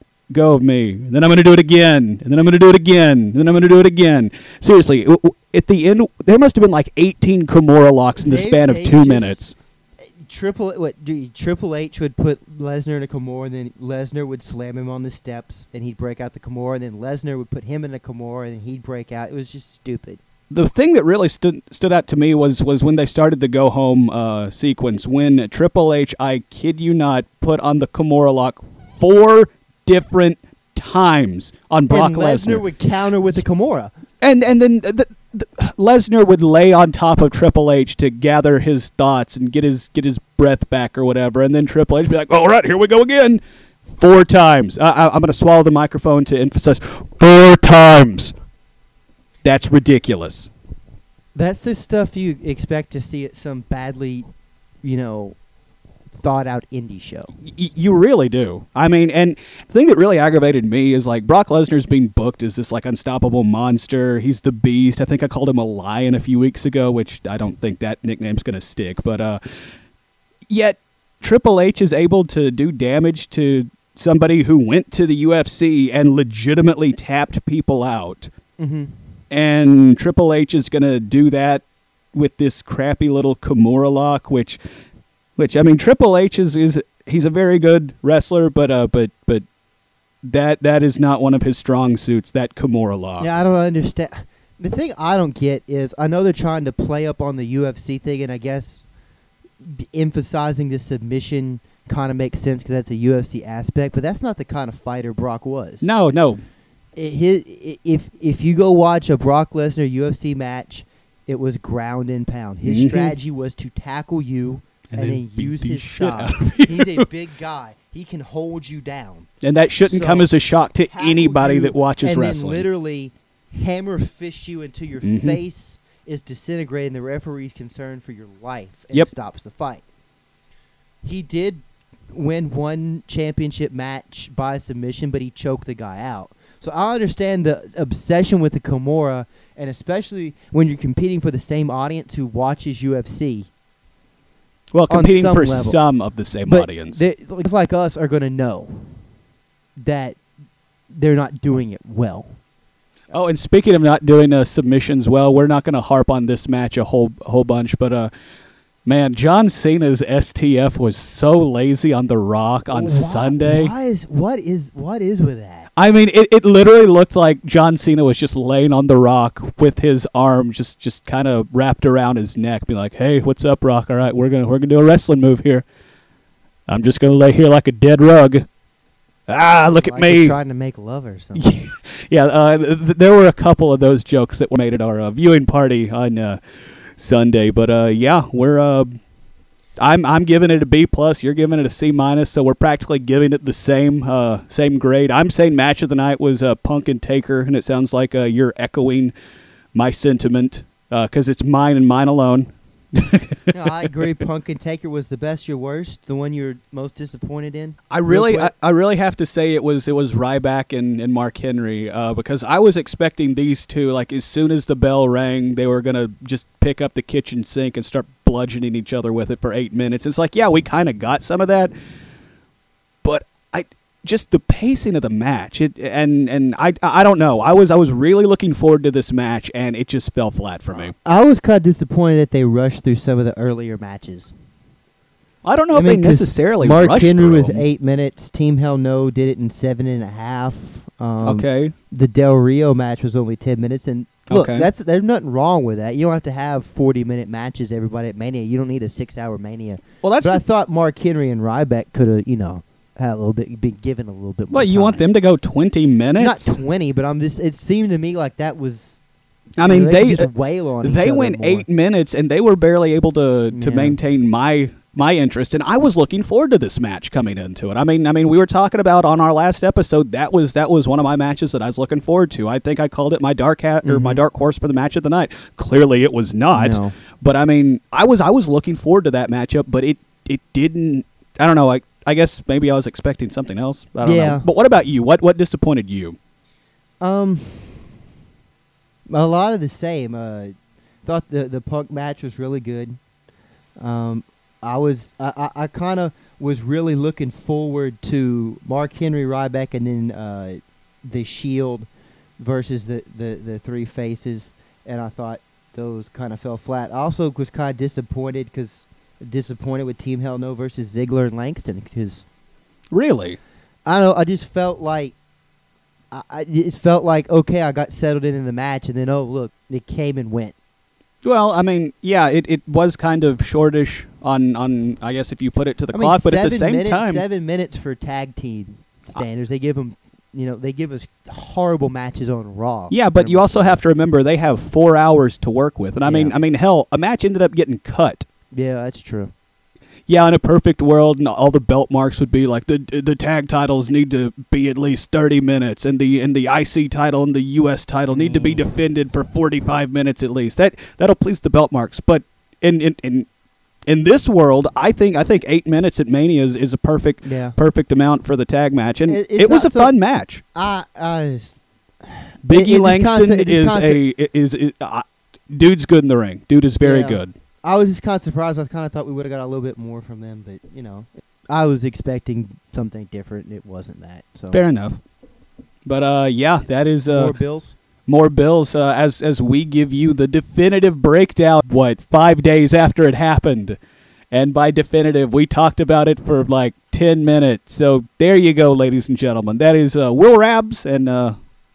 go of me. And then I'm going to do it again, and then I'm going to do it again, and then I'm going to do it again. Seriously, w- w- at the end, there must have been like eighteen Kimura locks in the They- span of they two just- minutes. Triple what? do- Triple H would put Lesnar in a Kimura, and then Lesnar would slam him on the steps, and he'd break out the Kimura, and then Lesnar would put him in a Kimura, and then he'd break out. It was just stupid. The thing that really stood stood out to me was was when they started the go home uh, sequence, when Triple H, I kid you not, put on the Kimura lock four different times on Brock and Lesnar Lesnar, would counter with the Kimura. and and then the, the, Lesnar would lay on top of Triple H to gather his thoughts and get his get his breath back or whatever, and then Triple H would be like, "All right, here we go again." Four times. I, I, I'm going to swallow the microphone to emphasize four times. That's ridiculous. That's the stuff you expect to see at some badly, you know, thought out indie show. Y- you really do. I mean, and the thing that really aggravated me is like Brock Lesnar's being booked as this like unstoppable monster. He's the beast. I think I called him a lion a few weeks ago, which I don't think that nickname's going to stick. But uh, yet Triple H is able to do damage to somebody who went to the U F C and legitimately tapped people out. Mm-hmm. And Triple H is going to do that with this crappy little Kimura lock, which, which I mean, Triple H is, is he's a very good wrestler, but uh, but but that that is not one of his strong suits. That Kimura lock. Yeah, I don't understand. The thing I don't get is I know they're trying to play up on the U F C thing, and I guess b- emphasizing the submission kind of makes sense because that's a U F C aspect, but that's not the kind of fighter Brock was. No, no. It, his, i- if if you go watch a Brock Lesnar U F C match, it was ground and pound. His Mhm. strategy was to tackle you and, And then then beat use the his shit size. out of you. He's a big guy. He can hold you down. And that shouldn't So, come as a shock to tackle anybody you that watches and wrestling. then literally hammer fist you until your Mhm. face is disintegrating. The referee's concerned for your life and Yep. stops the fight. He did win one championship match by submission, but he choked the guy out. So I understand the obsession with the Kimura, and especially when you're competing for the same audience who watches U F C. Well, competing some for level. some of the same But audience. they, like us are going to know that they're not doing it well. Oh, and speaking of not doing uh, submissions well, we're not going to harp on this match a whole a whole bunch, but uh, man, John Cena's S T F was so lazy on The Rock on Why- Sunday. Why is what is what is with that? I mean, it, it literally looked like John Cena was just laying on The Rock with his arm just, just kind of wrapped around his neck, be like, "Hey, what's up, Rock? All right, we're gonna we're gonna do a wrestling move here. I'm just gonna lay here like a dead rug. Ah, look at Like me." they're trying to make love or something. Yeah, uh, th- th- there were a couple of those jokes that were made at our uh, viewing party on uh, Sunday, but uh, yeah, we're uh, I'm I'm giving it a B plus. You're giving it a C minus, so we're practically giving it the same uh, same grade. I'm saying match of the night was uh, Punk and Taker, and it sounds like uh, you're echoing my sentiment because it's mine and mine alone. No, I agree. Punk and Taker was the best. Your worst, the one you're most disappointed in. I really, Real I, quick. I really have to say it was it was Ryback and, and Mark Henry uh, because I was expecting these two, like as soon as the bell rang, they were gonna just pick up the kitchen sink and start bludgeoning each other with it for eight minutes. It's like, yeah, we kind of got some of that, but I just the pacing of the match, it and and I I don't know. I was I was really looking forward to this match, and it just fell flat for me. I was kind of disappointed that they rushed through some of the earlier matches. I don't know I if mean, they 'cause necessarily Mark rushed Henry through was them. eight minutes. Team Hell No did it in seven and a half. Um, Okay. The Del Rio match was only ten minutes, and look, Okay. that's there's nothing wrong with that. You don't have to have forty minute matches. Everybody at Mania, you don't need a six hour Mania. Well, that's But I the- thought Mark Henry and Ryback could have, you know, had a little bit, been given a little bit more. What, you want time. them to go twenty minutes? Not twenty, but I'm just. It seemed to me like that was. I you mean, know, they could just wail on. each they other went more. eight minutes and they were barely able to, to Yeah. maintain my my interest, and I was looking forward to this match coming into it. I mean, I mean, we were talking about on our last episode that was that was one of my matches that I was looking forward to. I think I called it my dark hat or my Mhm. dark horse for the match of the night. Clearly, it was not. No. But I mean, I was I was looking forward to that matchup, but it it didn't. I don't know. I I guess maybe I was expecting something else. I don't Yeah. know. But what about you? What what disappointed you? Um, a lot of the same. Uh, thought the the Punk match was really good. Um, I was I I, I kind of was really looking forward to Mark Henry, Ryback, and then uh, the Shield versus the, the the three faces, and I thought those kind of fell flat. I also was kind of disappointed because disappointed with Team Hell No versus Ziggler and Langston because Really? I don't know. I just felt like I, I it felt like okay, I got settled in in the match, and then oh look, it came and went. Well, I mean, yeah, it, it was kind of shortish on, on I guess if you put it to the I clock, mean, but at the seven same minutes, time, seven minutes for tag team standards. They give them, you know, they give us horrible matches on Raw. yeah, but pretty you much. also have to remember they have four hours to work with, and I mean, Yeah. I mean, hell, a match ended up getting cut. Yeah, that's true. Yeah, in a perfect world, and all the belt marks would be like the the tag titles need to be at least thirty minutes, and the and the I C title and the U S title need to be Mm. defended for forty five minutes at least. That that'll please the belt marks. But in in in, in this world, I think I think eight minutes at Mania is, is a perfect Yeah. perfect amount for the tag match, and It- it, it's was a not so- fun match. I, I Biggie it- it just Langston concept- it just is concept- a is, is uh, dude's good in the ring. Dude is very Yeah. good. I was just kind of surprised. I kind of thought we would have got a little bit more from them, but you know, I was expecting something different, and it wasn't that. So Fair enough. But uh, yeah, that is uh, more bills. more bills uh, as as we give you the definitive breakdown. What five days after it happened, and by definitive, we talked about it for like ten minutes. So there you go, ladies and gentlemen. That is uh, Will Rabs and uh,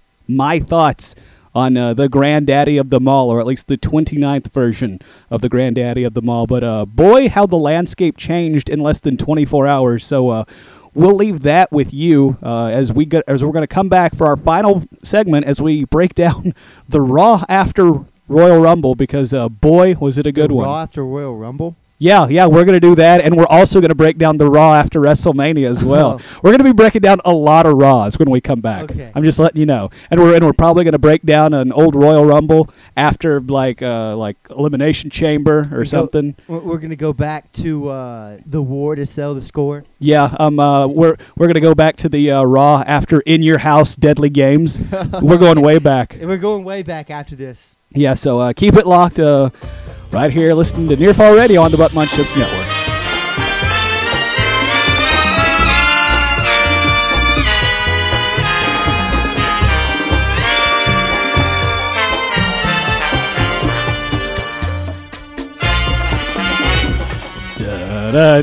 my thoughts on uh, the Granddaddy of them all, or at least the twenty-ninth version of the Granddaddy of them all. But uh, boy, how the landscape changed in less than twenty-four hours. So uh, we'll leave that with you uh, as we go, as we're going to come back for our final segment as we break down the Raw after Royal Rumble, because uh, boy, was it a good The one. Raw after Royal Rumble. Yeah, yeah, we're going to do that, and we're also going to break down the Raw after WrestleMania as well. Oh. We're going to be breaking down a lot of Raws when we come back. Okay. I'm just letting you know, and we're and we're probably going to break down an old Royal Rumble after like uh, like Elimination Chamber or We go- something. We're, we're gonna go back to uh, the war to sell the score. Yeah, um, uh, we're we're going to go back to the uh, Raw after In Your House Deadly Games. We're going way back. And we're going way back after this. Yeah, so uh, keep it locked. Uh, Right here, listening to Nearfall Radio on the Butt Munch Chips Network. Da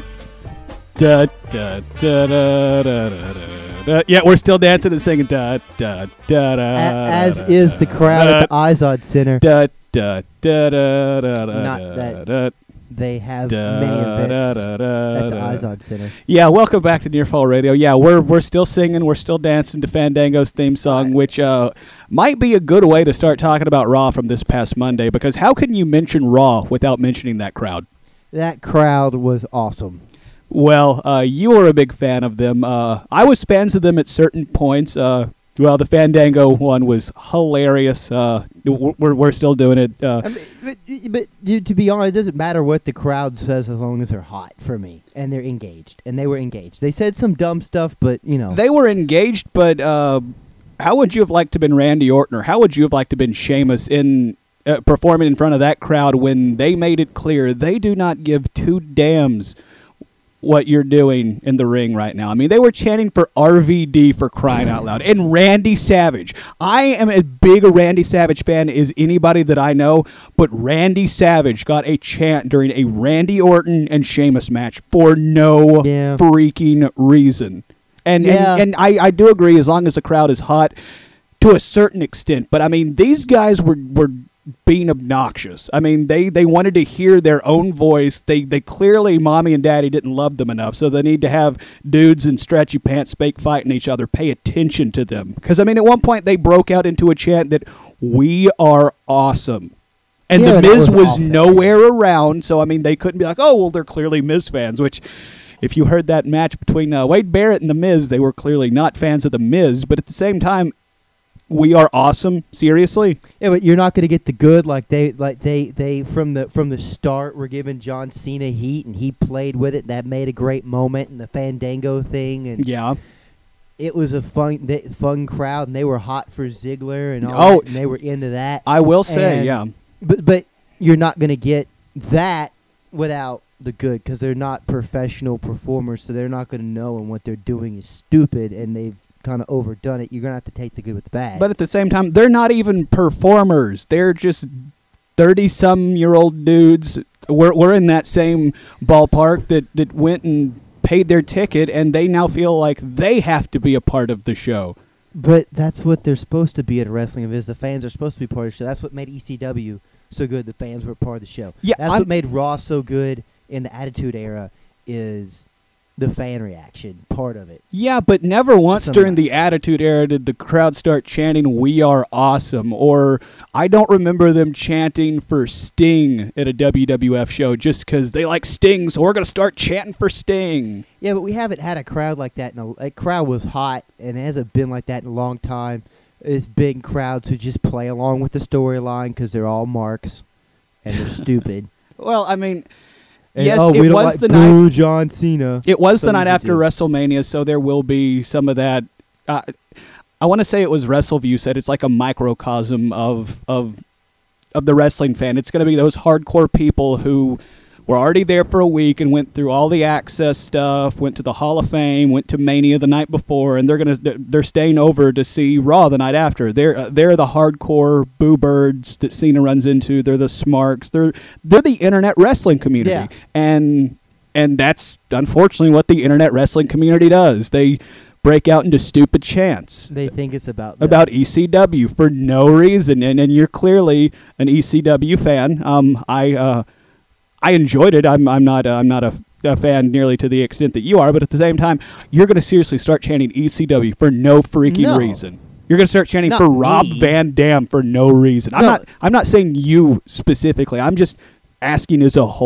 da da da da da da da da. Yeah, we're still dancing and singing da da da da. A- as is the crowd at the Izod Center. Da da da da da da. Not da, that da, They have da, many da, events da, da, at the da. Izod Center. Yeah, welcome back to Nearfall Radio. Yeah, we're we're still singing, we're still dancing to Fandango's theme song, which uh, might be a good way to start talking about Raw from this past Monday, because how can you mention Raw without mentioning that crowd? That crowd was awesome. Well, uh, you were a big fan of them. Uh, I was fans of them at certain points. Uh, well, the Fandango one was hilarious. Uh, we're we're still doing it. Uh, I mean, but, but dude, to be honest, it doesn't matter what the crowd says as long as they're hot for me and they're engaged. And they were engaged. They said some dumb stuff, but you know. They were engaged, but uh, how would you have liked to have been Randy Orton, or how would you have liked to have been Sheamus in uh, performing in front of that crowd when they made it clear they do not give two damns what you're doing in the ring right now? I mean, they were chanting for R V D, for crying out loud, and Randy Savage. I am as big a Randy Savage fan as anybody that I know, but Randy Savage got a chant during a Randy Orton and Sheamus match for no Yeah. freaking reason. And, Yeah. and and I, I do agree, as long as the crowd is hot to a certain extent. But I mean, these guys were were being obnoxious. I mean, they, they wanted to hear their own voice. They they clearly, mommy and daddy didn't love them enough, so they need to have dudes in stretchy pants fake fighting each other pay attention to them. Because I mean, at one point they broke out into a chant that we are awesome. And Yeah, the that Miz was was awful. nowhere around, so I mean, they couldn't be like, oh, well, they're clearly Miz fans, which, if you heard that match between uh, Wade Barrett and The Miz, they were clearly not fans of The Miz, but at the same time, we are awesome. Seriously? Yeah, but you're not going to get the good like they like they they from the from the start were giving John Cena heat, and he played with it. That made a great moment, and the Fandango thing, and Yeah. it was a fun th- fun crowd, and they were hot for Ziggler and all Oh, that, and they were into that. I will say, And- yeah. But but you're not going to get that without the good, because they're not professional performers, so they're not going to know, and what they're doing is stupid, and they've kind of overdone it. You're going to have to take the good with the bad. But at the same time, they're not even performers. They're just thirty-some-year-old dudes. We're, we're in that same ballpark that, that went and paid their ticket, and they now feel like they have to be a part of the show. But that's what they're supposed to be at a wrestling event. Is the fans are supposed to be part of the show. That's what made E C W so good. The fans were part of the show. Yeah, that's I'm- what made Raw so good in the Attitude Era. Is the fan reaction part of it? Yeah, but never once Some during the nights. Attitude Era did the crowd start chanting, "We are awesome," or I don't remember them chanting for Sting at a W W F show just because they like Sting, so we're going to start chanting for Sting. Yeah, but we haven't had a crowd like that. In a, a crowd was hot, and it hasn't been like that in a long time. It's big crowds who just play along with the storyline because they're all marks and they're stupid. Well, I mean, And, yes, oh, we it don't was like the night. boo John Cena. It was the Some night of us after do. WrestleMania, so there will be some of that. Uh, I want to say it was WrestleView said it's like a microcosm of of of the wrestling fan. It's going to be those hardcore people who were already there for a week and went through all the access stuff, went to the Hall of Fame, went to Mania the night before, and they're gonna they're staying over to see Raw the night after. They're uh, they're the hardcore boo birds that Cena runs into. They're the smarks. They're they're the internet wrestling community, Yeah. and and that's unfortunately what the internet wrestling community does. They break out into stupid chants They think it's about them. about E C W for no reason, and and you're clearly an E C W fan. Um, I uh, I enjoyed it. I'm I'm not uh, I'm not a, a fan nearly to the extent that you are, but at the same time, you're going to seriously start chanting E C W for no freaking No. reason. You're going to start chanting Not for Rob me. Van Dam for no reason. I'm No. not I'm not saying you specifically. I'm just asking as a whole.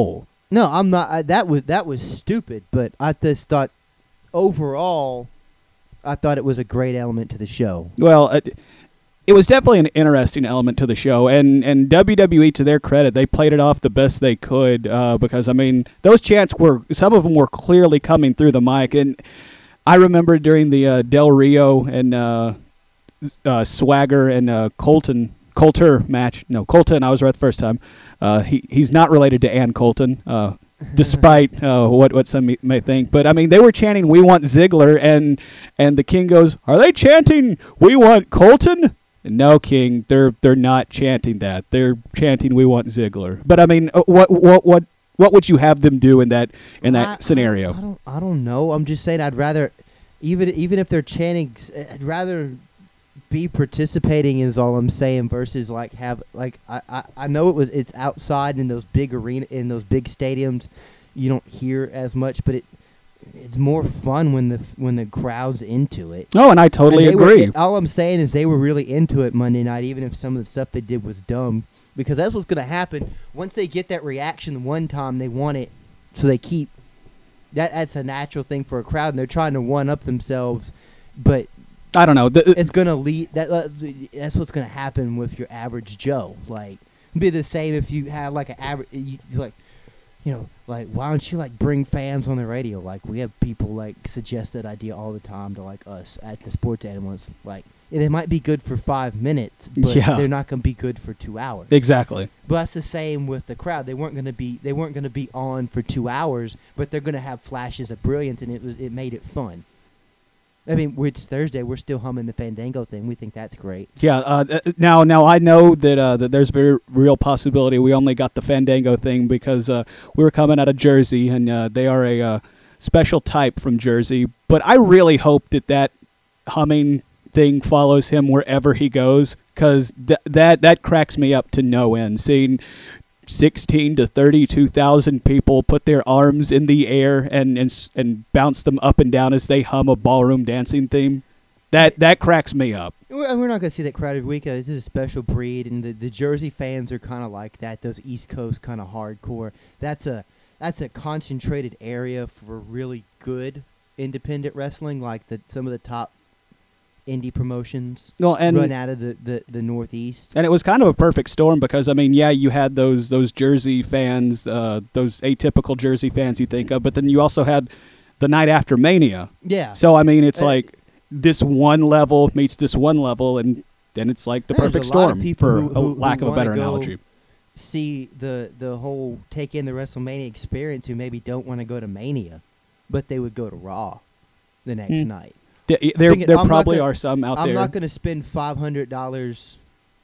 No, I'm not. I, that was that was stupid. But I just thought overall, I thought it was a great element to the show. Well, it, it was definitely an interesting element to the show, and, and W W E, to their credit, they played it off the best they could uh, because, I mean, those chants were, some of them were clearly coming through the mic, and I remember during the uh, Del Rio and uh, uh, Swagger and uh, Colton, Coulter match, no, Colton, I was right the first time, uh, he he's not related to Ann Colton, uh, despite uh, what what some may, may think. But, I mean, they were chanting, "We want Ziggler," and and the King goes, "Are they chanting, 'We want Colton'?" No, King, they're they're not chanting that. They're chanting, "We want Ziggler." But, I mean, uh, what what what what would you have them do in that in that I, scenario? I, I don't I don't know. I'm just saying I'd rather, even even if they're chanting, I'd rather be participating is all I'm saying versus like have like I, I, I know it was it's outside in those big arena in those big stadiums you don't hear as much, but it it's more fun when the when the crowd's into it. Oh, and I totally And they agree. Were, all I'm saying is they were really into it Monday night, even if some of the stuff they did was dumb, because that's what's going to happen once they get that reaction one time. They want it, so they keep that. That's a natural thing for a crowd, and they're trying to one up themselves, but. I don't know. The, It's gonna lead. That uh, that's what's gonna happen with your average Joe. Like, it'd be the same if you have like an average, you, like, you know, like why don't you like bring fans on the radio? Like we have people like suggest that idea all the time to like us at the Sports Animals. Like they might be good for five minutes, but Yeah. they're not gonna be good for two hours. exactly. But that's the same with the crowd. They weren't gonna be. They weren't gonna be on for two hours, but they're gonna have flashes of brilliance, and it was it made it fun. I mean, which Thursday we're still humming the Fandango thing. We think that's great. Yeah. Uh, th- now, now I know that uh, that there's a very real possibility we only got the Fandango thing because uh, we were coming out of Jersey, and uh, they are a uh, special type from Jersey. But I really hope that that humming thing follows him wherever he goes, because th- that that cracks me up to no end. Seeing sixteen to thirty-two thousand people put their arms in the air and, and and bounce them up and down as they hum a ballroom dancing theme. That that cracks me up. We're, we're not going to see that crowd every week. Uh, This is a special breed, and the, the Jersey fans are kind of like that. Those East Coast kind of hardcore. That's a that's a concentrated area for really good independent wrestling, like the some of the top indie promotions Well, and run out of the, the, the Northeast. And it was kind of a perfect storm because, I mean, yeah, you had those those Jersey fans, uh, those atypical Jersey fans you think of, but then you also had the night after Mania. Yeah. So, I mean, it's Uh, like this one level meets this one level, and then it's like the There's perfect a lot of storm, people for who- a who- lack who of a better wanna go analogy. see the the whole take in the WrestleMania experience who maybe don't want to go to Mania, but they would go to Raw the next Hmm. night. Yeah, there thinking- there I'm not probably gonna- are some out I'm there. not going to spend five hundred dollars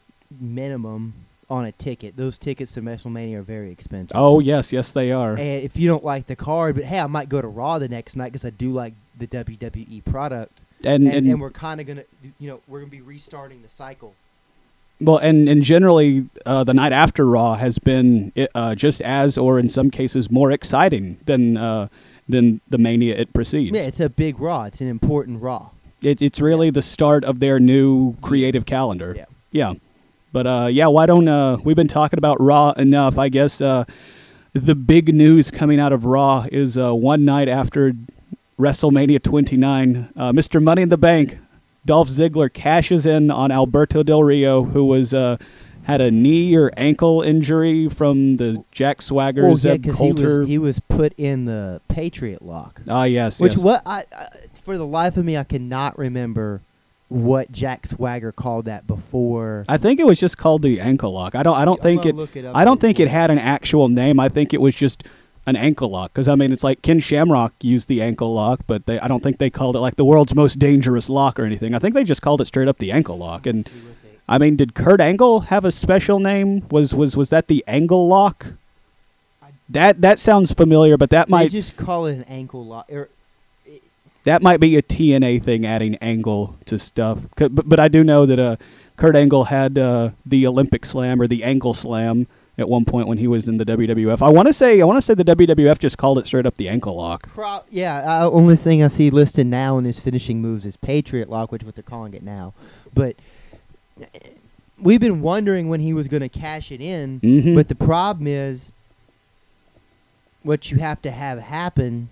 minimum on a ticket. Those tickets to WrestleMania are very expensive. Oh, yes, yes, they are. And if you don't like the card, but hey, I might go to Raw the next night because I do like the W W E product. And, And, and, and we're kind of going to, you know, we're going to be restarting the cycle. Well, and, and generally, uh, the night after Raw has been uh, just as, or in some cases, more exciting than uh, than the Mania it precedes. Yeah, it's a big Raw. It's an important Raw. It, it's really the start of their new creative calendar. Yeah. Yeah. But, uh, yeah, why don't, uh, we've been talking about Raw enough. I guess uh, the big news coming out of Raw is uh, one night after WrestleMania twenty-nine, uh, Mister Money in the Bank, Dolph Ziggler, cashes in on Alberto Del Rio, who was uh, had a knee or ankle injury from the Jack Swagger, Well, yeah, Zeb because he Coulter. was, he was put in the Patriot lock. Ah, yes, Which yes. what I, I for the life of me I cannot remember what Jack Swagger called that before. I think it was just called the ankle lock. I don't. I don't I'm think gonna it. look it up I don't real think it quick. had an actual name. I think it was just an ankle lock. Because I mean, it's like Ken Shamrock used the ankle lock, but they. I don't think they called it like the world's most dangerous lock or anything. I think they just called it straight up the ankle lock. And See what they- I mean, did Kurt Angle have a special name? Was was was that the angle lock? That that sounds familiar, but that they might just call it an ankle lock. Or, that might be a T N A thing, adding angle to stuff. 'Cause- But, but I do know that uh, Kurt Angle had uh, the Olympic Slam or the Angle Slam at one point when he was in the W W F. I want to say I want to say the W W F just called it straight up the ankle lock. Pro- yeah, uh, only thing I see listed now in his finishing moves is Patriot lock, which is what they're calling it now. But uh, we've been wondering when he was going to cash it in. Mhm. But the problem is, what you have to have happen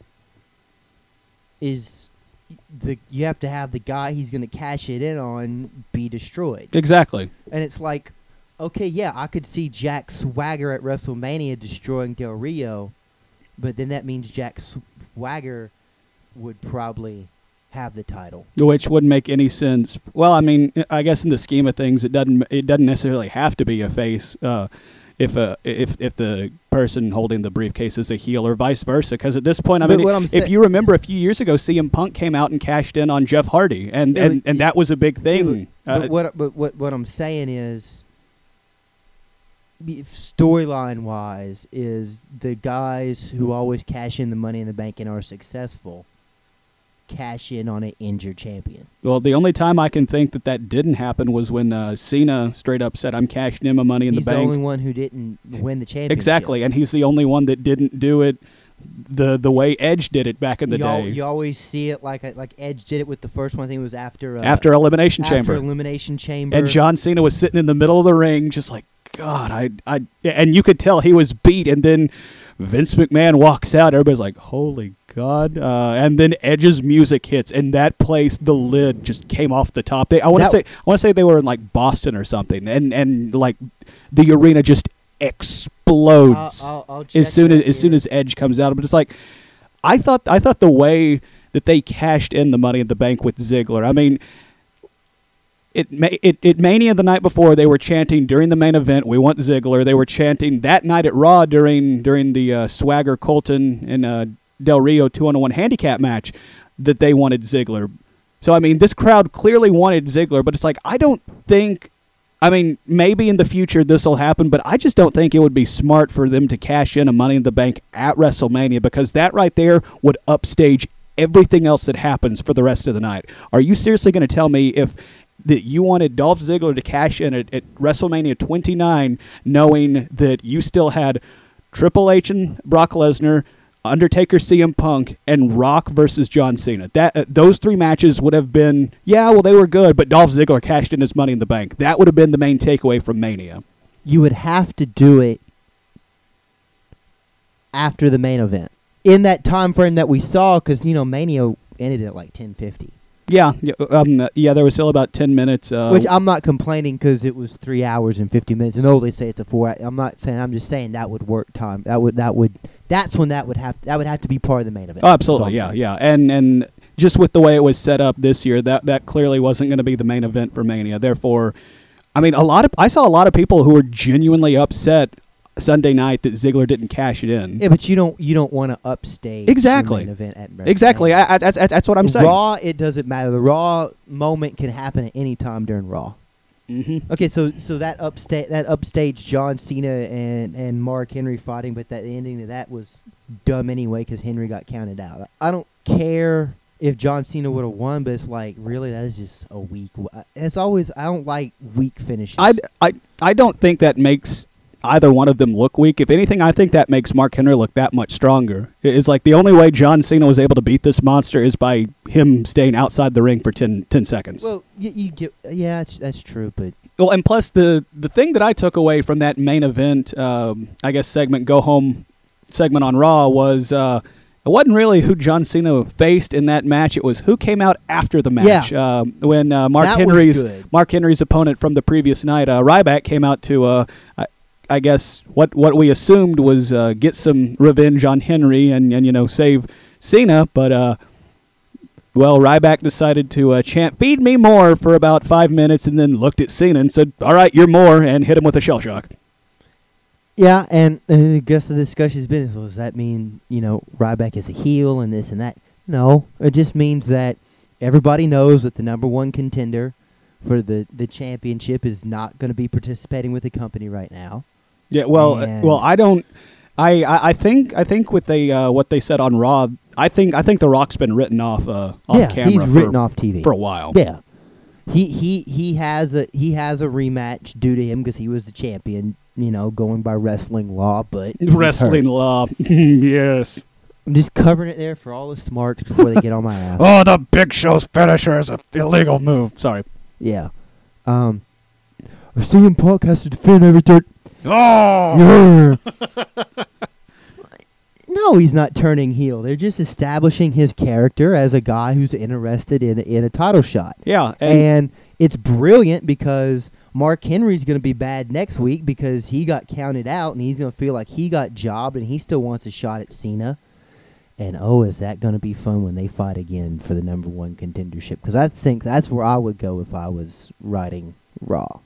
is the you have to have the guy he's going to cash it in on be destroyed. Exactly. And it's like, okay, yeah, I could see Jack Swagger at WrestleMania destroying Del Rio, but then that means Jack Swagger would probably have the title, which wouldn't make any sense. Well, I mean, I guess in the scheme of things, it doesn't it doesn't necessarily have to be a face uh, if uh, if if the person holding the briefcase is a heel or vice versa. Because at this point, I But mean, what I'm if sa- you remember a few years ago, C M Punk came out and cashed in on Jeff Hardy, and It and, was- and that was a big thing. but Uh, what but what what I'm saying is, storyline wise, is the guys who always cash in the Money in the Bank and are successful cash in on an injured champion. Well, the only time I can think that that didn't happen was when uh, Cena straight up said, "I'm cashing in my Money in He's the the Bank." only one who didn't win the championship. Exactly, and he's the only one that didn't do it the the way Edge did it back in the you, al- day. you always see it like like Edge did it with the first one. I think it was after uh, after Elimination after Chamber. Elimination Chamber. And John Cena was sitting in the middle of the ring, just like, God, I, I, and you could tell he was beat. And then Vince McMahon walks out. Everybody's like, holy God. Uh, and then Edge's music hits, and that place, the lid just came off the top. They, I want to That- say, I want to say they were in like Boston or something, and and like the arena just explodes I'll, I'll, I'll check as soon that as as soon here. as Edge comes out. But it's like, I thought, I thought the way that they cashed in the Money in the Bank with Ziggler. I mean. It, ma- it it Mania the night before, they were chanting during the main event, "We want Ziggler." They were chanting that night at Raw during during the uh, Swagger Colton and uh, Del Rio two on one handicap match that they wanted Ziggler. So I mean, this crowd clearly wanted Ziggler, but it's like, I don't think. I mean, maybe in the future this will happen, but I just don't think it would be smart for them to cash in a Money in the Bank at WrestleMania, because that right there would upstage everything else that happens for the rest of the night. Are you seriously going to tell me if that you wanted Dolph Ziggler to cash in at, at WrestleMania twenty-nine, knowing that you still had Triple H and Brock Lesnar, Undertaker, C M Punk, and Rock versus John Cena? That uh, those three matches would have been, yeah, well, they were good, but Dolph Ziggler cashed in his Money in the Bank. That would have been the main takeaway from Mania. You would have to do it after the main event in that time frame that we saw, because you know Mania ended at like ten fifty. Yeah, yeah, um, yeah. There was still about ten minutes. Uh, Which I'm not complaining, because it was three hours and fifty minutes. And oh, they say it's a four. I'm not saying. I'm just saying that would work time. That would that would that's when that would have that would have to be part of the main event. Oh, absolutely, That's all yeah, I'm yeah, and and just with the way it was set up this year, that that clearly wasn't going to be the main event for Mania. Therefore, I mean, a lot of I saw a lot of people who were genuinely upset Sunday night that Ziggler didn't cash it in. Yeah, but you don't you don't want to upstage Exactly. the main event at WrestleMania. Exactly, I, I, that's that's what I'm saying. Raw, it doesn't matter. The Raw moment can happen at any time during Raw. Mm-hmm. Okay, so so that upstage that upstage John Cena and, and Mark Henry fighting, but that the ending of that was dumb anyway because Henry got counted out. I don't care if John Cena would have won, but it's like, really, that is just a weak. It's always I don't like weak finishes. I, I, I don't think that makes either one of them look weak. If anything, I think that makes Mark Henry look that much stronger. It's like the only way John Cena was able to beat this monster is by him staying outside the ring for ten, ten seconds. Well, you, you get yeah, that's, that's true, but Well, and plus the the thing that I took away from that main event, um, I guess segment, go home segment on Raw was uh, it wasn't really who John Cena faced in that match. It was who came out after the match. Yeah. Um, when uh, Mark That was Henry's good. Mark Henry's opponent from the previous night, uh, Ryback, came out to. Uh, I, I guess what what we assumed was uh, get some revenge on Henry and, and you know save Cena, but uh, well, Ryback decided to uh, chant "Feed me more" for about five minutes, and then looked at Cena and said, "All right, you're more," and hit him with a shell shock. yeah, and uh, I guess the discussion's been, well, does that mean, you know, Ryback is a heel and this and that? No, it just means that everybody knows that the number one contender for the, the championship is not going to be participating with the company right now. Yeah, well, uh, And- well, I don't. I, I, I think I think with they uh, what they said on Raw, I think I think The Rock's been written off uh, off yeah, camera he's for, written off T V for a while. Yeah, he he he has a he has a rematch due to him because he was the champion. You know, going by wrestling law, but he's Wrestling hurt. law, yes. I'm just covering it there for all the smarks before they get on my ass. Oh, the Big Show's finisher is a illegal move. Sorry. Yeah. Um, C M Punk has to defend everything. Oh, Yeah. No, he's not turning heel. They're just establishing his character as a guy who's interested in in a title shot. Yeah, And, and, it's brilliant because Mark Henry's going to be bad next week because he got counted out and he's going to feel like he got jobbed and he still wants a shot at Cena. And, oh, is that going to be fun when they fight again for the number one contendership? Because I think that's where I would go if I was writing Raw.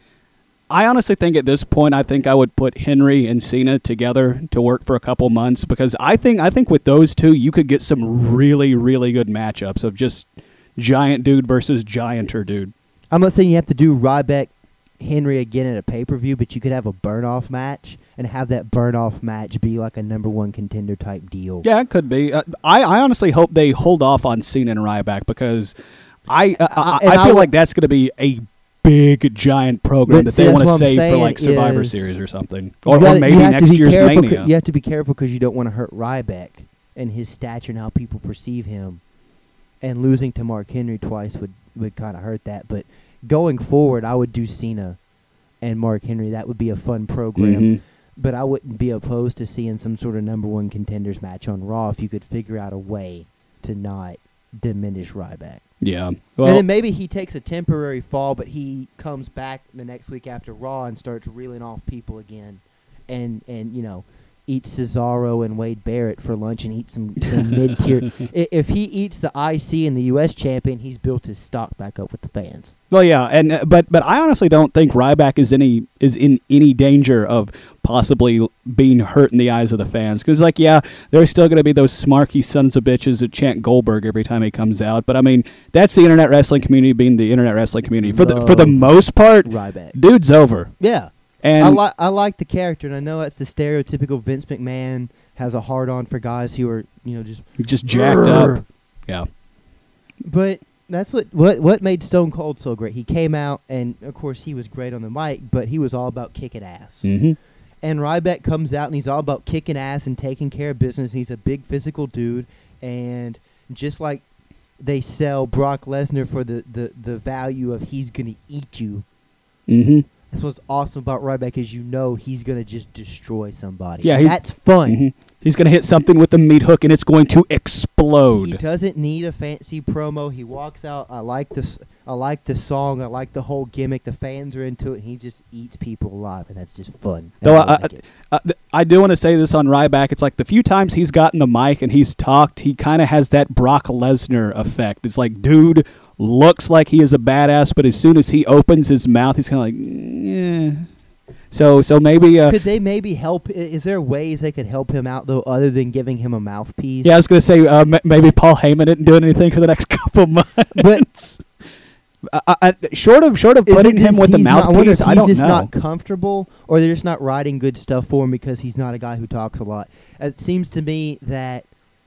I honestly think at this point, I think I would put Henry and Cena together to work for a couple months because I think I think with those two, you could get some really, really good matchups of just giant dude versus gianter dude. I'm not saying you have to do Ryback Henry again at a pay-per-view, but you could have a burn-off match and have that burn-off match be like a number one contender type deal. Yeah, it could be. Uh, I, I honestly hope they hold off on Cena and Ryback because I uh, I, and I I feel would- like that's going to be a big, giant program But that see, they that's want to what I'm save for saying like Survivor is Series or something. You Or, gotta- or maybe you have to next be year's careful Mania. c- You have to be careful because you don't want to hurt Ryback and his stature and how people perceive him. And losing to Mark Henry twice would, would kind of hurt that. But going forward, I would do Cena and Mark Henry. That would be a fun program. Mhm. But I wouldn't be opposed to seeing some sort of number one contenders match on Raw if you could figure out a way to not diminish Ryback. Yeah. and Well, then maybe he takes a temporary fall, but he comes back the next week after Raw and starts reeling off people again, and and you know, eats Cesaro and Wade Barrett for lunch and eats some, some mid tier. If he eats the I C and the U S champion, he's built his stock back up with the fans. well, yeah, and uh, but but I honestly don't think Ryback is any is in any danger of possibly being hurt in the eyes of the fans because, like, yeah, there's still going to be those smarky sons of bitches that chant Goldberg every time he comes out. But I mean, that's the internet wrestling community being the internet wrestling community for the for the Love most part. Ryback. Dude's over, Yeah. and I like I like the character, and I know that's the stereotypical Vince McMahon has a hard on for guys who are, you know, just just jacked up. Yeah. But that's what, what what made Stone Cold so great. He came out, and of course he was great on the mic, but he was all about kicking ass. Mm-hmm. And Ryback comes out, and he's all about kicking ass and taking care of business. He's a big physical dude, and just like they sell Brock Lesnar for the, the, the value of he's gonna eat you. Mm-hmm. That's what's awesome about Ryback is you know he's gonna just destroy somebody. Yeah, And he's- that's fun. Mm-hmm. He's going to hit something with the meat hook, and it's going to He explode. doesn't need a fancy promo. He walks out. I like this. I like the song. I like the whole gimmick. The fans are into it. And he just eats people alive, and that's just fun. And Though I I, like it. I, I, I do want to say this on Ryback. It's like the few times he's gotten the mic and he's talked, he kind of has that Brock Lesnar effect. It's like, dude looks like he is a badass, but as soon as he opens his mouth, he's kind of like, yeah. So, so maybe, uh, Could they maybe help? i- Is there ways they could help him out though, other than giving him a mouthpiece? yeah, I was gonna say uh, m- maybe Paul Heyman isn't doing anything for the next couple months. But I, I, short of short of is putting it him just with the he's not- I wonder mouthpiece, if I he's don't just know. not comfortable, or they're just not writing good stuff for him because he's not a guy who talks a lot. It seems to me that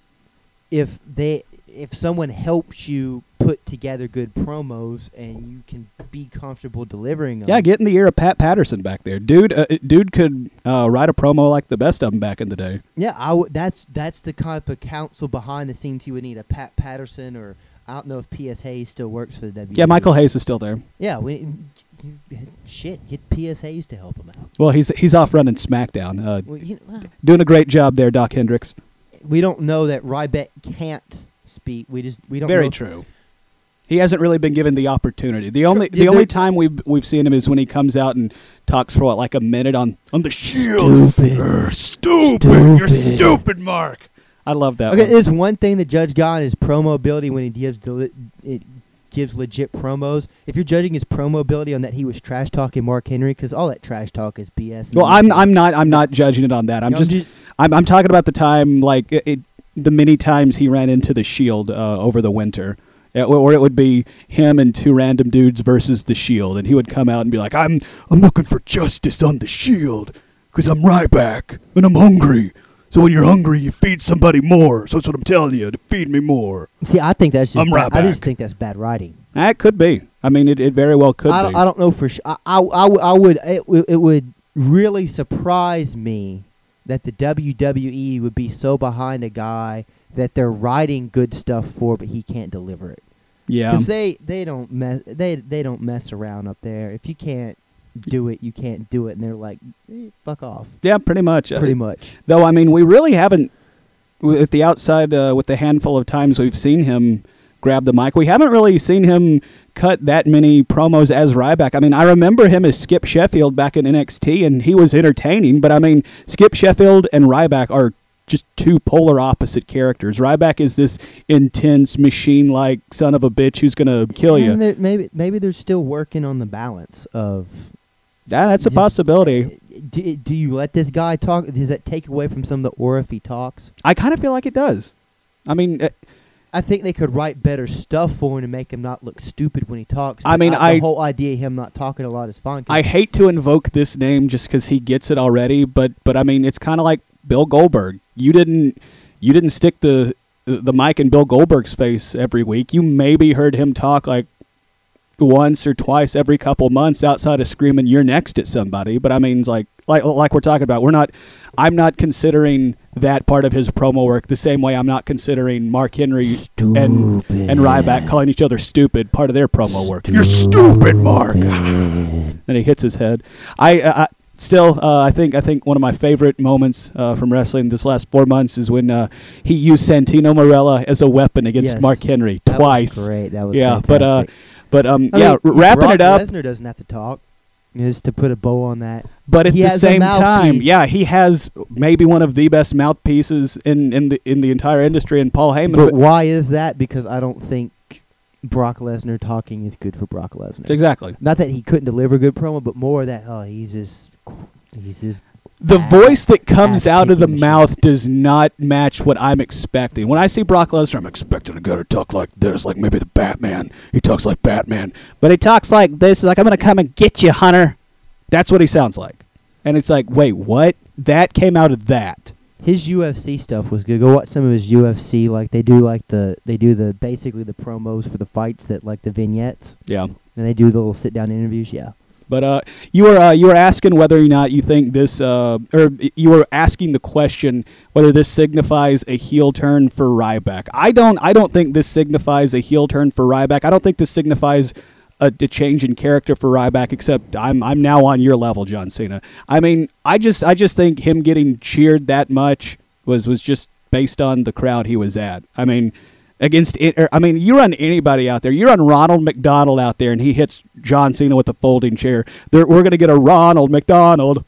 if they, if someone helps you put together good promos and you can be comfortable delivering them, Yeah, get in the ear of Pat Patterson back there, dude. Uh, dude could uh, write a promo like the best of them back in the day. yeah, I w- that's that's the kind of counsel behind the scenes you would need. A Pat Patterson, or I don't know if P S Hayes still works for the W W E. Yeah, Michael Hayes is still there. Yeah, we, shit, get P S Hayes to help him out. Well, he's he's off running SmackDown, uh, Well, you know, well, doing a great job there, Doc Hendricks. we don't know that Ryback can't speak. We just we don't. Very know. true. He hasn't really been given the opportunity. The only Sure, the yeah, only there- time we've we've seen him is when he comes out and talks for what, like a minute on on the Shield. Stupid. Urgh, stupid. You're Stupid. stupid, Mark. I love that. Okay, one. there's one thing that Judge got is promo ability when he gives deli- it gives legit promos. If you're judging his promo ability on that, he was trash talking Mark Henry because all that trash talk is B S. Well, I'm I'm not I'm not judging it on that. I'm No, I'm just, just- I'm I'm talking about the time, like it, it the many times he ran into the Shield uh, over the winter. Uh, or it would be him and two random dudes versus the Shield, and he would come out and be like, "I'm I'm looking for justice on the Shield because I'm Ryback and I'm hungry. So when you're hungry, you feed somebody more. So that's what I'm telling you, to feed me more." See, I think that's just I'm bad, I just Ryback. think that's bad writing. That could be. I mean, it, it very well could I be. don't, I don't know for sure. I, I, I, w- I would it, w- it would really surprise me that the W W E would be so behind a guy that they're writing good stuff for, but he can't deliver it. yeah. Because they, they don't mess they they don't mess around up there. If you can't do it, you can't do it, and they're like, eh, fuck off. Yeah, pretty much. Uh, Pretty much. Though, I mean, we really haven't with the outside, uh, with the handful of times we've seen him grab the mic, we haven't really seen him cut that many promos as Ryback. I mean, I remember him as Skip Sheffield back in N X T, and he was entertaining, but I mean, Skip Sheffield and Ryback are just two polar opposite characters. Ryback is this intense, machine-like son of a bitch who's going to kill you. And maybe maybe they're still working on the balance of... Yeah, that's a just, possibility. Do, do you let this guy talk? Does that take away from some of the aura if he talks? I kind of feel like it does. I mean... Uh, I think they could write better stuff for him to make him not look stupid when he talks. I mean, I, I the whole idea of him not talking a lot is fine. I hate to invoke this name just because he gets it already, but but I mean, it's kind of like Bill Goldberg. You didn't you didn't stick the the mic in Bill Goldberg's face every week. You maybe heard him talk like once or twice every couple months outside of screaming "you're next" at somebody. But I mean, like like like we're talking about, we're not. I'm not considering that part of his promo work the same way I'm not considering Mark Henry and and Ryback calling each other stupid part of their promo work. You're stupid, Mark. And he hits his head. I, I still, uh, I think, I think one of my favorite moments uh, from wrestling this last four months is when uh, he used Santino Marella as a weapon against Yes. Mark Henry That twice. was great. That was yeah, fantastic. but uh, but um, I yeah, mean, wrapping Brock it up. Lesnar doesn't have to talk. Just to put a bow on that. But at He the has a same time, mouthpiece. yeah, he has maybe one of the best mouthpieces in, in the in the entire industry in Paul Heyman. But why is that? Because I don't think Brock Lesnar talking is good for Brock Lesnar. Exactly. Not that he couldn't deliver a good promo, but more that oh he's just he's just The ass- voice that comes out of the ass-kicking mouth machine. does not match what I'm expecting. When I see Brock Lesnar, I'm expecting a guy to talk like this, like maybe the Batman. He talks like Batman. But he talks like this, like, I'm going to come and get you, Hunter. That's what he sounds like. And it's like, wait, what? That came out of that. His U F C stuff was good. Go watch some of his U F C. Like they do, like the they do the basically the promos for the fights that like the vignettes, Yeah. and they do the little sit down interviews. Yeah. But uh, you were uh, you were asking whether or not you think this, uh, or you were asking the question whether this signifies a heel turn for Ryback. I don't I don't think this signifies a heel turn for Ryback. I don't think this signifies a, a change in character for Ryback. Except I'm I'm now on your level, John Cena. I mean, I just I just think him getting cheered that much was was just based on the crowd he was at. I mean. Against it, or, I mean, you run anybody out there. You run Ronald McDonald out there, and he hits John Cena with a folding chair. There, we're going to get a Ronald McDonald.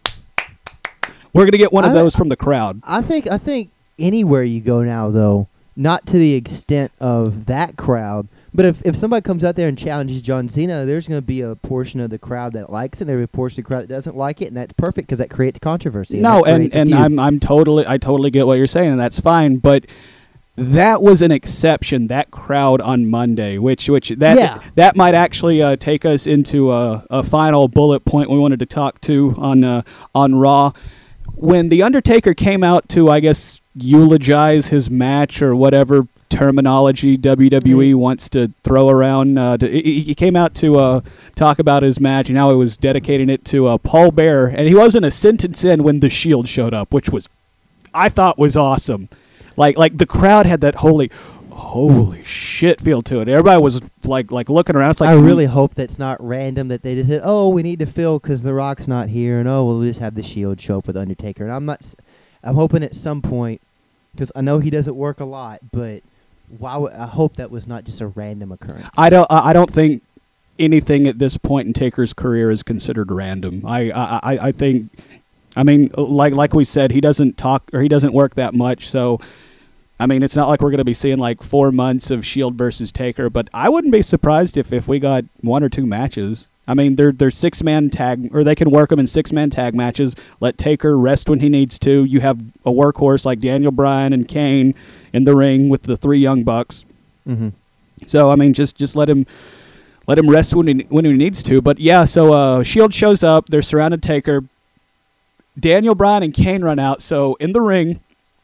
We're going to get one of I- those from the crowd. I think I think anywhere you go now, though, not to the extent of that crowd, but if, if somebody comes out there and challenges John Cena, there's going to be a portion of the crowd that likes it, and there's a portion of the crowd that doesn't like it, and that's perfect because that creates controversy. No, that and, creates a and feud. I'm I'm totally I totally get what you're saying, and that's fine. But that was an exception. That crowd on Monday, which which that Yeah. that might actually uh, take us into a, a final bullet point we wanted to talk to on uh, on Raw. When the Undertaker came out to, I guess, eulogize his match or whatever terminology W W E Right. wants to throw around, uh, to, he, he came out to uh, talk about his match, and how he was dedicating it to uh, Paul Bearer, and he wasn't a sentence in when the Shield showed up, which was, I thought, was awesome. Like, like the crowd had that holy, holy shit feel to it. Everybody was like, like looking around. It's like I really hope that's not random, that they just said, oh, we need to fill because The Rock's not here, and oh, we'll just have the Shield show up with Undertaker. And I'm not, s- I'm hoping at some point, because I know he doesn't work a lot, but why would, I hope that was not just a random occurrence. I don't. I I don't think anything at this point in Taker's career is considered random. I. I. I I think. I mean, like like we said, he doesn't talk or he doesn't work that much. So, I mean, it's not like we're going to be seeing like four months of Shield versus Taker. But I wouldn't be surprised if, if we got one or two matches. I mean, they're they're six man tag, or they can work them in six man tag matches. Let Taker rest when he needs to. You have a workhorse like Daniel Bryan and Kane in the ring with the three Young Bucks. Mm-hmm. So I mean, just just let him let him rest when he when he needs to. But yeah, so uh, Shield shows up. They're surrounded Taker. Daniel Bryan and Kane run out. So in the ring,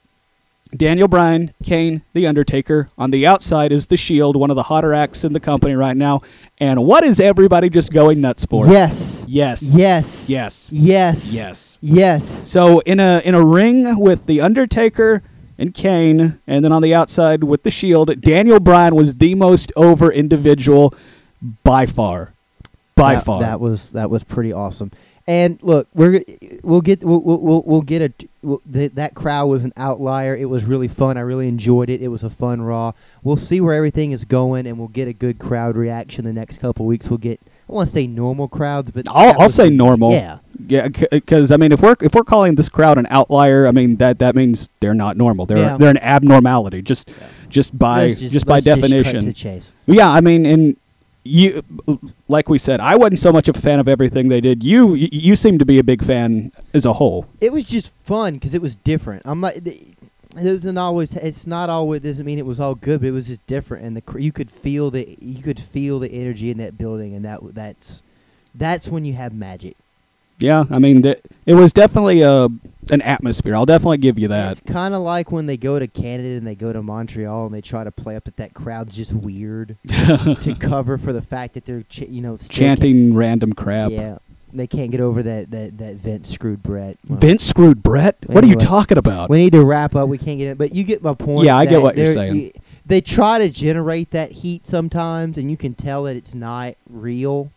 Daniel Bryan, Kane, The Undertaker. On the outside is the Shield, one of the hotter acts in the company right now. And what is everybody just going nuts for? Yes. Yes. Yes. Yes. Yes. Yes. Yes. So in a in a ring with The Undertaker and Kane, and then on the outside with the Shield, Daniel Bryan was the most over individual by far. By that, far. That was that was pretty awesome. And look, we're we'll get we'll we'll, we'll get a we'll, th- that crowd was an outlier. It was really fun. I really enjoyed it. It was a fun Raw. We'll see where everything is going, and we'll get a good crowd reaction the next couple weeks. We'll get I want to say normal crowds, but I'll, that I'll was say the- normal. Yeah, Yeah, because I mean, if we're if we're calling this crowd an outlier, I mean that that means they're not normal. They're Yeah. they're an abnormality, just just by Let's just, just, by let's just cut definition. to the chase. Yeah, I mean, and you, like we said, I wasn't so much a fan of everything they did. You you, you seem to be a big fan as a whole. It was just fun because it was different. I'm not. It doesn't always. It's not always. Doesn't mean it was all good, but it was just different, and the cr- you could feel the you could feel the energy in that building, and that that's that's when you have magic. Yeah, I mean, th- it was definitely a an atmosphere. I'll definitely give you that. It's kind of like when they go to Canada and they go to Montreal and they try to play up that that crowd's just weird to cover for the fact that they're ch- you know still Chanting random crap. can't- Yeah, they can't get over that that that Vince screwed Brett. Well, Vince screwed Brett. What are you Anyway. talking about? We need to wrap up. We can't get it, but you get my point. Yeah, I get that what you're they're- saying. you- they try to generate that heat sometimes, and you can tell that it's not real.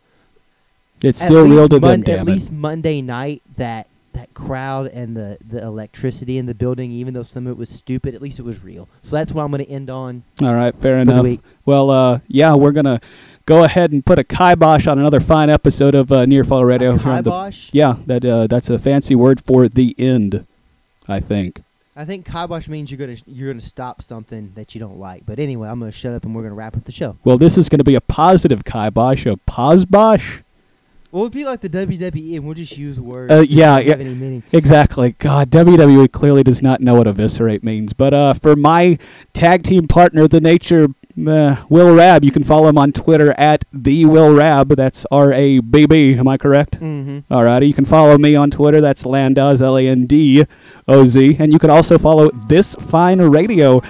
It's At still real least to them, Mon- damn At it. least Monday night, that that crowd and the the electricity in the building, even though some of it was stupid, at least it was real. So that's what I'm going to end on. All right, fair for the enough. week. Well, uh, yeah, we're gonna go ahead and put a kibosh on another fine episode of uh, Near Fall Radio. A here on the- kibosh? Yeah, that uh, that's a fancy word for the end, I think. I think kibosh means you're gonna you're gonna stop something that you don't like. But anyway, I'm gonna shut up and we're gonna wrap up the show. Well, this is going to be a positive kibosh, a posbosh. Well, it'd be like the W W E, and we'll just use words. Uh, that yeah, don't have yeah. any meaning. Exactly. God, W W E clearly does not know what eviscerate means. But uh, for my tag team partner, the Nature uh, Will Rab, you can follow him on Twitter at the Will Rab. That's R A B B. Am I correct? Mm-hmm. All righty. You can follow me on Twitter. That's Landaz, L A N D O Z. And you can also follow this fine radio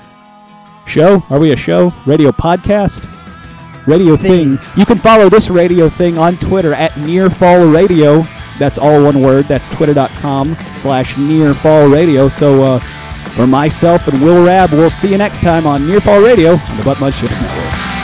show. Are we a show? Radio podcast? Radio thing. Thing. You can follow this radio thing on Twitter at Near Fall Radio. That's all one word. That's twitter.com slash Near Fall Radio. So uh, for myself and Will Rab, we'll see you next time on Near Fall Radio on the Butt Mud Ships Network.